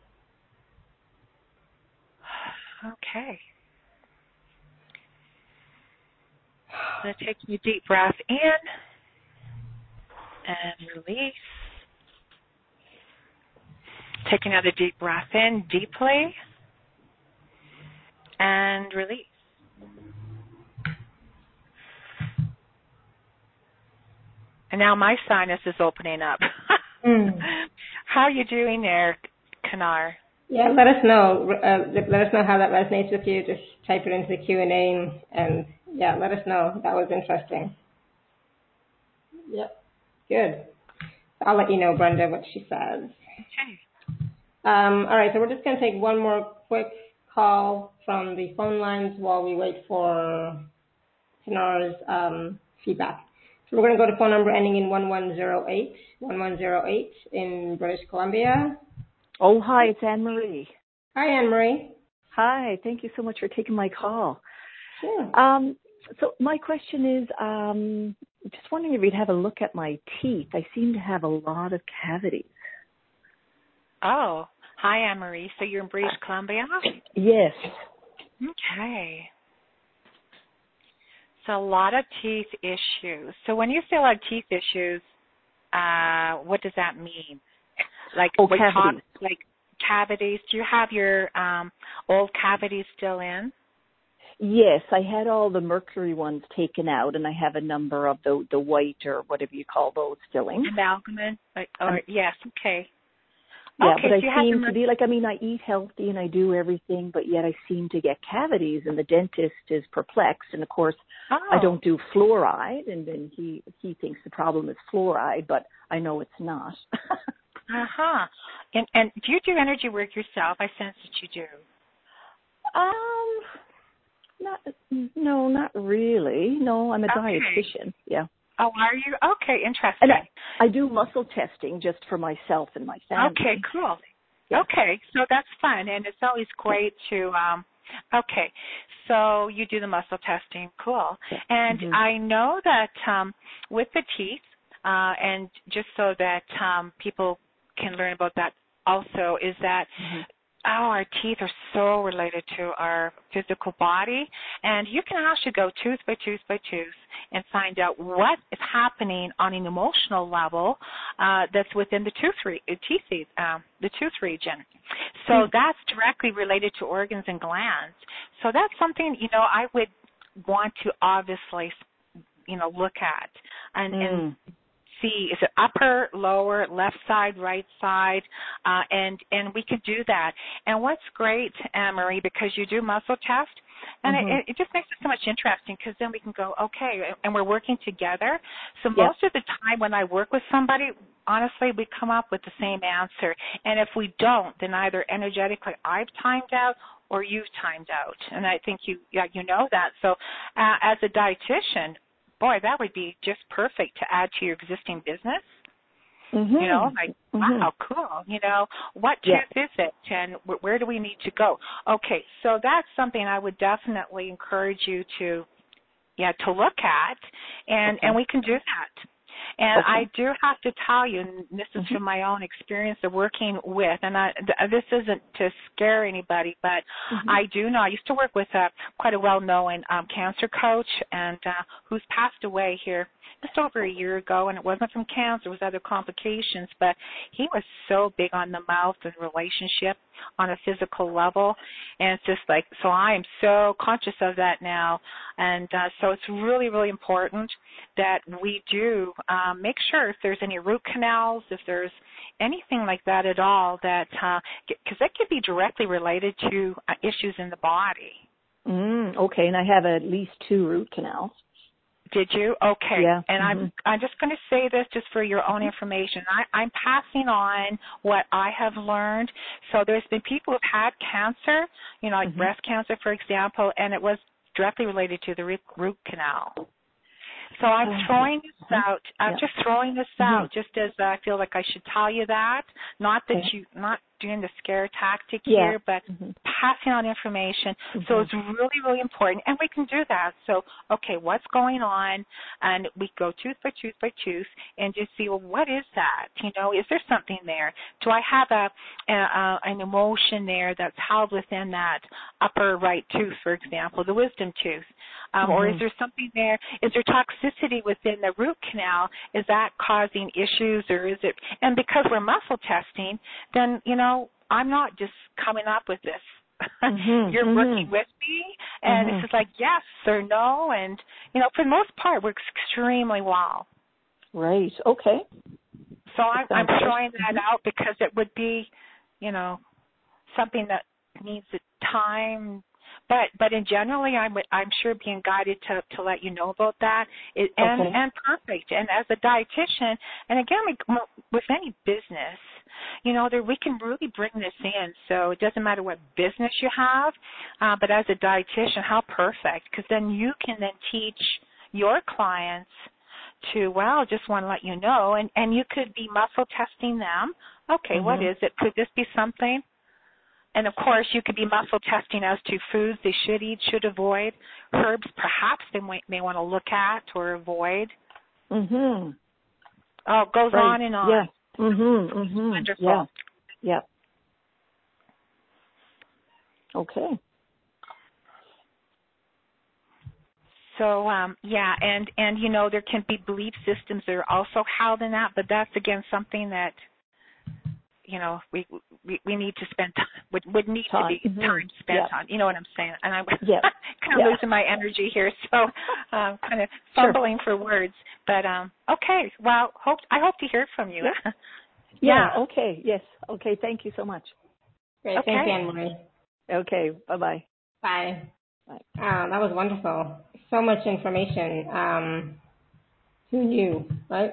S2: Okay. I'm going to take a deep breath in and release. Take another deep breath in deeply and release. And now my sinus is opening up. mm. How are you doing there, Kanar?
S1: Yeah, let us know. Uh, let us know how that resonates with you. Just type it into the Q and A, and yeah, let us know. That was interesting. Yep, good. I'll let you know, Brenda, what she says.
S2: Okay.
S1: Um, all right, so we're just going to take one more quick call from the phone lines while we wait for Kanar's um, feedback. So we're going to go to phone number ending in one one zero eight, one one zero eight in British Columbia.
S5: Oh, hi, it's Anne-Marie.
S1: Hi, Anne-Marie.
S5: Hi, thank you so much for taking my call.
S1: Sure.
S5: Um, so my question is, um, just wondering if you'd have a look at my teeth. I seem to have a lot of cavities.
S2: Oh, hi, Anne-Marie. So you're in British Columbia?
S5: Yes.
S2: Okay. So a lot of teeth issues. So when you say a lot of teeth issues, uh, what does that mean? Like,
S5: Oh,
S2: what
S5: cavities.
S2: Talk, like cavities. Do you have your um, old cavities still in?
S5: Yes, I had all the mercury ones taken out, and I have a number of the the white or whatever you call those fillings.
S2: Amalgamate? Like, or, um, yes, okay.
S5: Yeah,
S2: okay,
S5: but I
S2: so you
S5: seem
S2: have
S5: to be like, I mean, I eat healthy and I do everything, but yet I seem to get cavities, and the dentist is perplexed. And of course,
S2: oh.
S5: I don't do fluoride, and then he he thinks the problem is fluoride, but I know it's not.
S2: uh huh. And and do you do energy work yourself? I sense that you do.
S5: Um, not no, not really. No, I'm a
S2: okay.
S5: dietitian. Yeah.
S2: Oh, are you? Okay, interesting.
S5: And I, I do muscle testing just for myself and my family.
S2: Okay, cool.
S5: Yeah.
S2: Okay, so that's fun, and it's always great to. Um, okay, so you do the muscle testing, cool.
S5: Yeah.
S2: And
S5: Mm-hmm.
S2: I know that um, with the teeth, uh, and just so that um, people can learn about that also, is that. Mm-hmm. Oh, our teeth are so related to our physical body, and you can actually go tooth by tooth by tooth and find out what is happening on an emotional level uh, that's within the tooth re- teeth, um, the tooth region. So mm. that's directly related to organs and glands. So that's something, you know, I would want to obviously, you know, look at and. Mm. and see, is it upper, lower, left side, right side, uh, and and we could do that. And what's great, Anne-Marie, because you do muscle test, and mm-hmm. it, it just makes it so much interesting because then we can go, okay, and we're working together. So
S5: yep.
S2: most of the time when I work with somebody, honestly, we come up with the same answer. And if we don't, then either energetically I've timed out or you've timed out. And I think you yeah, you know that. So uh, as a dietitian, boy, that would be just perfect to add to your existing business.
S5: Mm-hmm.
S2: You know, like,
S5: mm-hmm.
S2: wow, cool. You know, what tooth
S5: yeah.
S2: is it and wh- where do we need to go? Okay, so that's something I would definitely encourage you to, yeah, to look at, and,
S5: okay.
S2: and we can do that. And
S5: okay.
S2: I do have to tell you, and this is mm-hmm. from my own experience of working with, and I, th- this isn't to scare anybody, but mm-hmm. I do know, I used to work with a, quite a well-known um, cancer coach and uh, who's passed away here just over a year ago, and it wasn't from cancer, it was other complications, but he was so big on the mouth and relationship on a physical level, and it's just like, so I am so conscious of that now, and uh, so it's really, really important that we do um, make sure if there's any root canals, if there's anything like that at all, that because uh, that could be directly related to uh, issues in the body.
S5: Mm, okay, and I have at least two root canals.
S2: Did you? Okay.
S5: Yeah.
S2: And
S5: mm-hmm.
S2: I'm I'm just going to say this just for your own information. I, I'm passing on what I have learned. So there's been people who've had cancer, you know, like mm-hmm. breast cancer, for example, and it was directly related to the root, root canal. So I'm throwing this out. I'm yeah. just throwing this out, mm-hmm. just as I feel like I should tell you that. Not that okay. you, not doing the scare tactic
S5: yeah.
S2: here, but
S5: mm-hmm.
S2: passing on information.
S5: Mm-hmm.
S2: So it's really, really important, and we can do that. So, okay, what's going on? And we go tooth by tooth by tooth, and just see, well, what is that? You know, is there something there? Do I have a, a an emotion there that's held within that upper right tooth, for example, the wisdom tooth? Um, mm-hmm. Or is there something there? Is there toxicity within the root canal? Is that causing issues, or is it? And because we're muscle testing, then, you know, I'm not just coming up with this.
S5: Mm-hmm.
S2: You're
S5: mm-hmm.
S2: working with me, and mm-hmm. it's just like yes or no, and, you know, for the most part, works extremely well.
S5: Right. Okay.
S2: So I'm, I'm throwing that
S5: mm-hmm.
S2: out because it would be, you know, something that needs time. But but in generally, I'm I'm sure being guided to, to let you know about that, it, and
S5: okay.
S2: and perfect. And as a dietitian, and again, we, with any business, you know, there we can really bring this in. So it doesn't matter what business you have, uh, but as a dietitian, how perfect, because then you can then teach your clients to, well, just want to let you know, and, and you could be muscle testing them. Okay, mm-hmm. What is it? Could this be something? And, of course, you could be muscle testing as to foods they should eat, should avoid, herbs perhaps they may, may want to look at or avoid.
S5: Mm-hmm.
S2: Oh, it goes
S5: right.
S2: on and on.
S5: Yeah. Mm-hmm. Mm-hmm.
S2: Wonderful.
S5: Yeah. Yeah. Okay.
S2: So, um, yeah, and, and, you know, there can be belief systems that are also held in that, but that's, again, something that, you know, we we, we need to spend time, would, would need
S5: time.
S2: to be
S5: mm-hmm.
S2: time spent
S5: yeah.
S2: on. You know what I'm saying? And I'm
S5: yeah.
S2: kind of
S5: yeah.
S2: losing my energy here, so um, kind of fumbling sure. for words. But, um, okay, well, hope I hope to hear from you.
S5: Yeah.
S2: yeah.
S5: yeah, okay, yes. Okay, thank you so much.
S1: Great,
S2: okay.
S1: thank you, Anne-Marie.
S5: Okay, bye-bye.
S1: Bye.
S5: Bye.
S1: Um, that was wonderful. So much information. Um, who knew, right?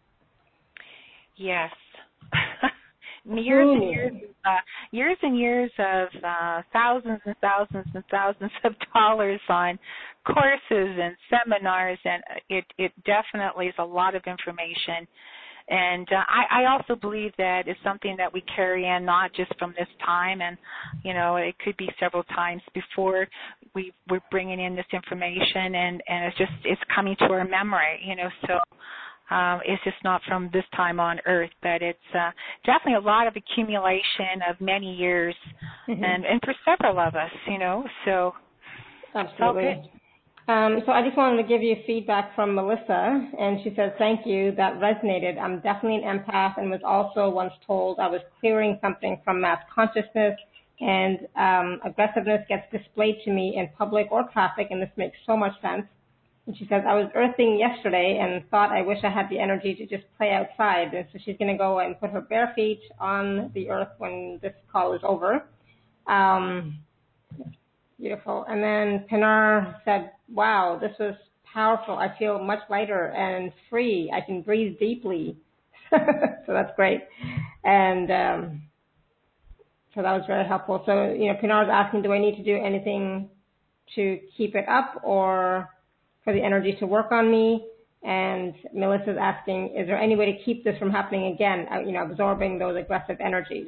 S2: Yes. years and years, uh, years and years of uh, thousands and thousands and thousands of dollars on courses and seminars, and it, it definitely is a lot of information. And uh, I, I also believe that it's something that we carry in not just from this time, and, you know, it could be several times before we, we're bringing in this information, and, and it's just, it's coming to our memory, you know, so um, it's just not from this time on Earth, but it's uh, definitely a lot of accumulation of many years, mm-hmm. and, and for several of us, you know, so.
S1: Absolutely. Um, so I just wanted to give you feedback from Melissa, and she says, thank you, that resonated. I'm definitely an empath and was also once told I was clearing something from mass consciousness, and um, aggressiveness gets displayed to me in public or traffic, and this makes so much sense. And she says, I was earthing yesterday and thought I wish I had the energy to just play outside, and so she's going to go and put her bare feet on the earth when this call is over. Um, Beautiful. And then Pinar said, wow, this was powerful. I feel much lighter and free. I can breathe deeply. So that's great. And um, so that was very helpful. So, you know, Pinar's asking, do I need to do anything to keep it up or for the energy to work on me? And Melissa's asking, is there any way to keep this from happening again, you know, absorbing those aggressive energies?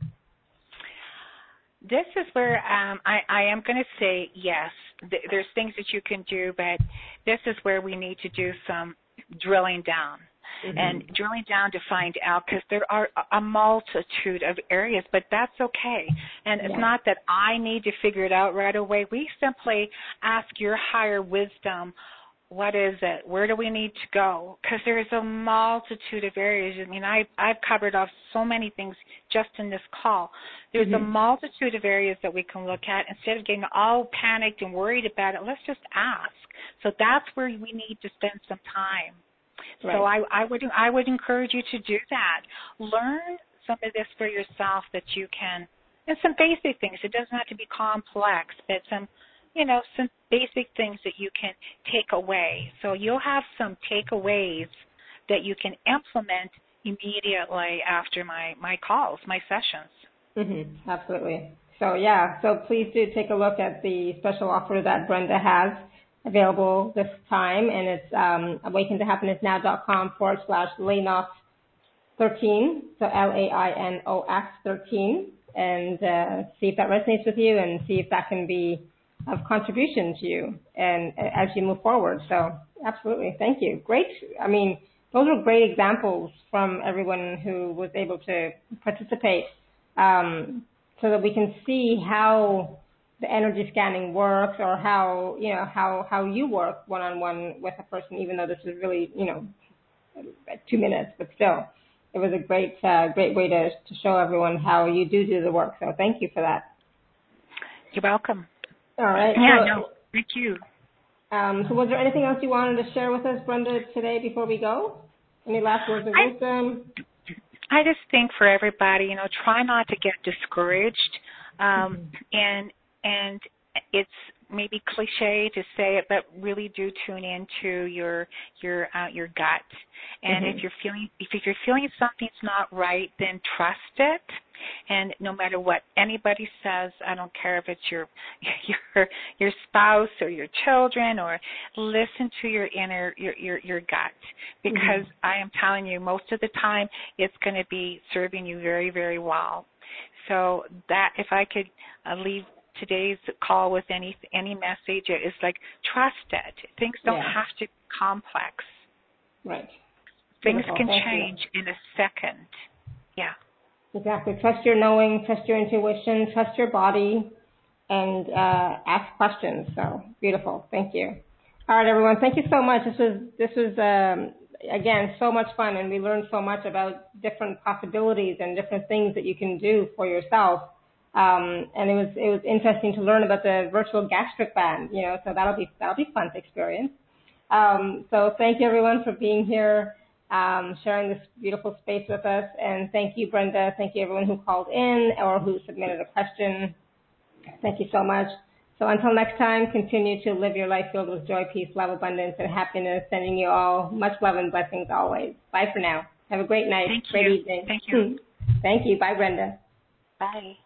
S2: This is where um, I, I am going to say yes. Th- there's things that you can do, but this is where we need to do some drilling down. Mm-hmm. And drilling down to find out, because there are a multitude of areas, but that's okay. And yeah. It's not that I need to figure it out right away. We simply ask your higher wisdom, what is it? Where do we need to go? Because there is a multitude of areas. I mean, I, I've covered off so many things just in this call. There's mm-hmm. a multitude of areas that we can look at. Instead of getting all panicked and worried about it, let's just ask. So that's where we need to spend some time. Right. So I, I would I would encourage you to do that. Learn some of this for yourself that you can, and some basic things. It doesn't have to be complex, but some, you know, some basic things that you can take away. So you'll have some takeaways that you can implement immediately after my, my calls, my sessions.
S1: Mm-hmm. Absolutely. So, yeah, so please do take a look at the special offer that Brenda has available this time, and it's um, awaken to happiness now dot com forward slash Lainoff thirteen, so L A I N O X thirteen, and uh, see if that resonates with you and see if that can be of contribution to you and as you move forward. So absolutely. Thank you. Great. I mean, those were great examples from everyone who was able to participate, um, so that we can see how the energy scanning works, or how, you know, how, how you work one-on-one with a person, even though this is really, you know, two minutes, but still, it was a great, uh, great way to, to show everyone how you do do the work. So thank you for that.
S2: You're welcome.
S1: All right.
S2: Yeah,
S1: so,
S2: no, thank you.
S1: Um, so was there anything else you wanted to share with us, Brenda, today before we go? Any last words of
S2: I,
S1: wisdom?
S2: I just think for everybody, you know, try not to get discouraged. Um, mm-hmm. and, and it's maybe cliche to say it, but really do tune into your your uh, your gut. And mm-hmm. if you're feeling if you're feeling something's not right, then trust it. And no matter what anybody says, I don't care if it's your your your spouse or your children, or listen to your inner your your, your gut, because mm-hmm. I am telling you, most of the time it's going to be serving you very, very well. So that, if I could uh, leave today's call with any any message, it's like, trust it. Things don't
S1: yeah.
S2: have to be complex.
S1: Right.
S2: Things
S1: Beautiful.
S2: can
S1: Thank
S2: change
S1: you.
S2: in a second. Yeah.
S1: Exactly. Trust your knowing, trust your intuition, trust your body, and uh, ask questions. So beautiful. Thank you. All right, everyone. Thank you so much. This was this was um, again so much fun, and we learned so much about different possibilities and different things that you can do for yourself. Um, and it was it was interesting to learn about the virtual gastric band. You know, so that'll be that'll be fun to experience. Um, so thank you, everyone, for being here. Um, sharing this beautiful space with us. And thank you, Brenda. Thank you, everyone who called in or who submitted a question. Thank you so much. So until next time, continue to live your life filled with joy, peace, love, abundance, and happiness. Sending you all much love and blessings always. Bye for now. Have a great night.
S2: Thank
S1: great
S2: you.
S1: evening.
S2: Thank you.
S1: Thank you. Bye, Brenda.
S2: Bye.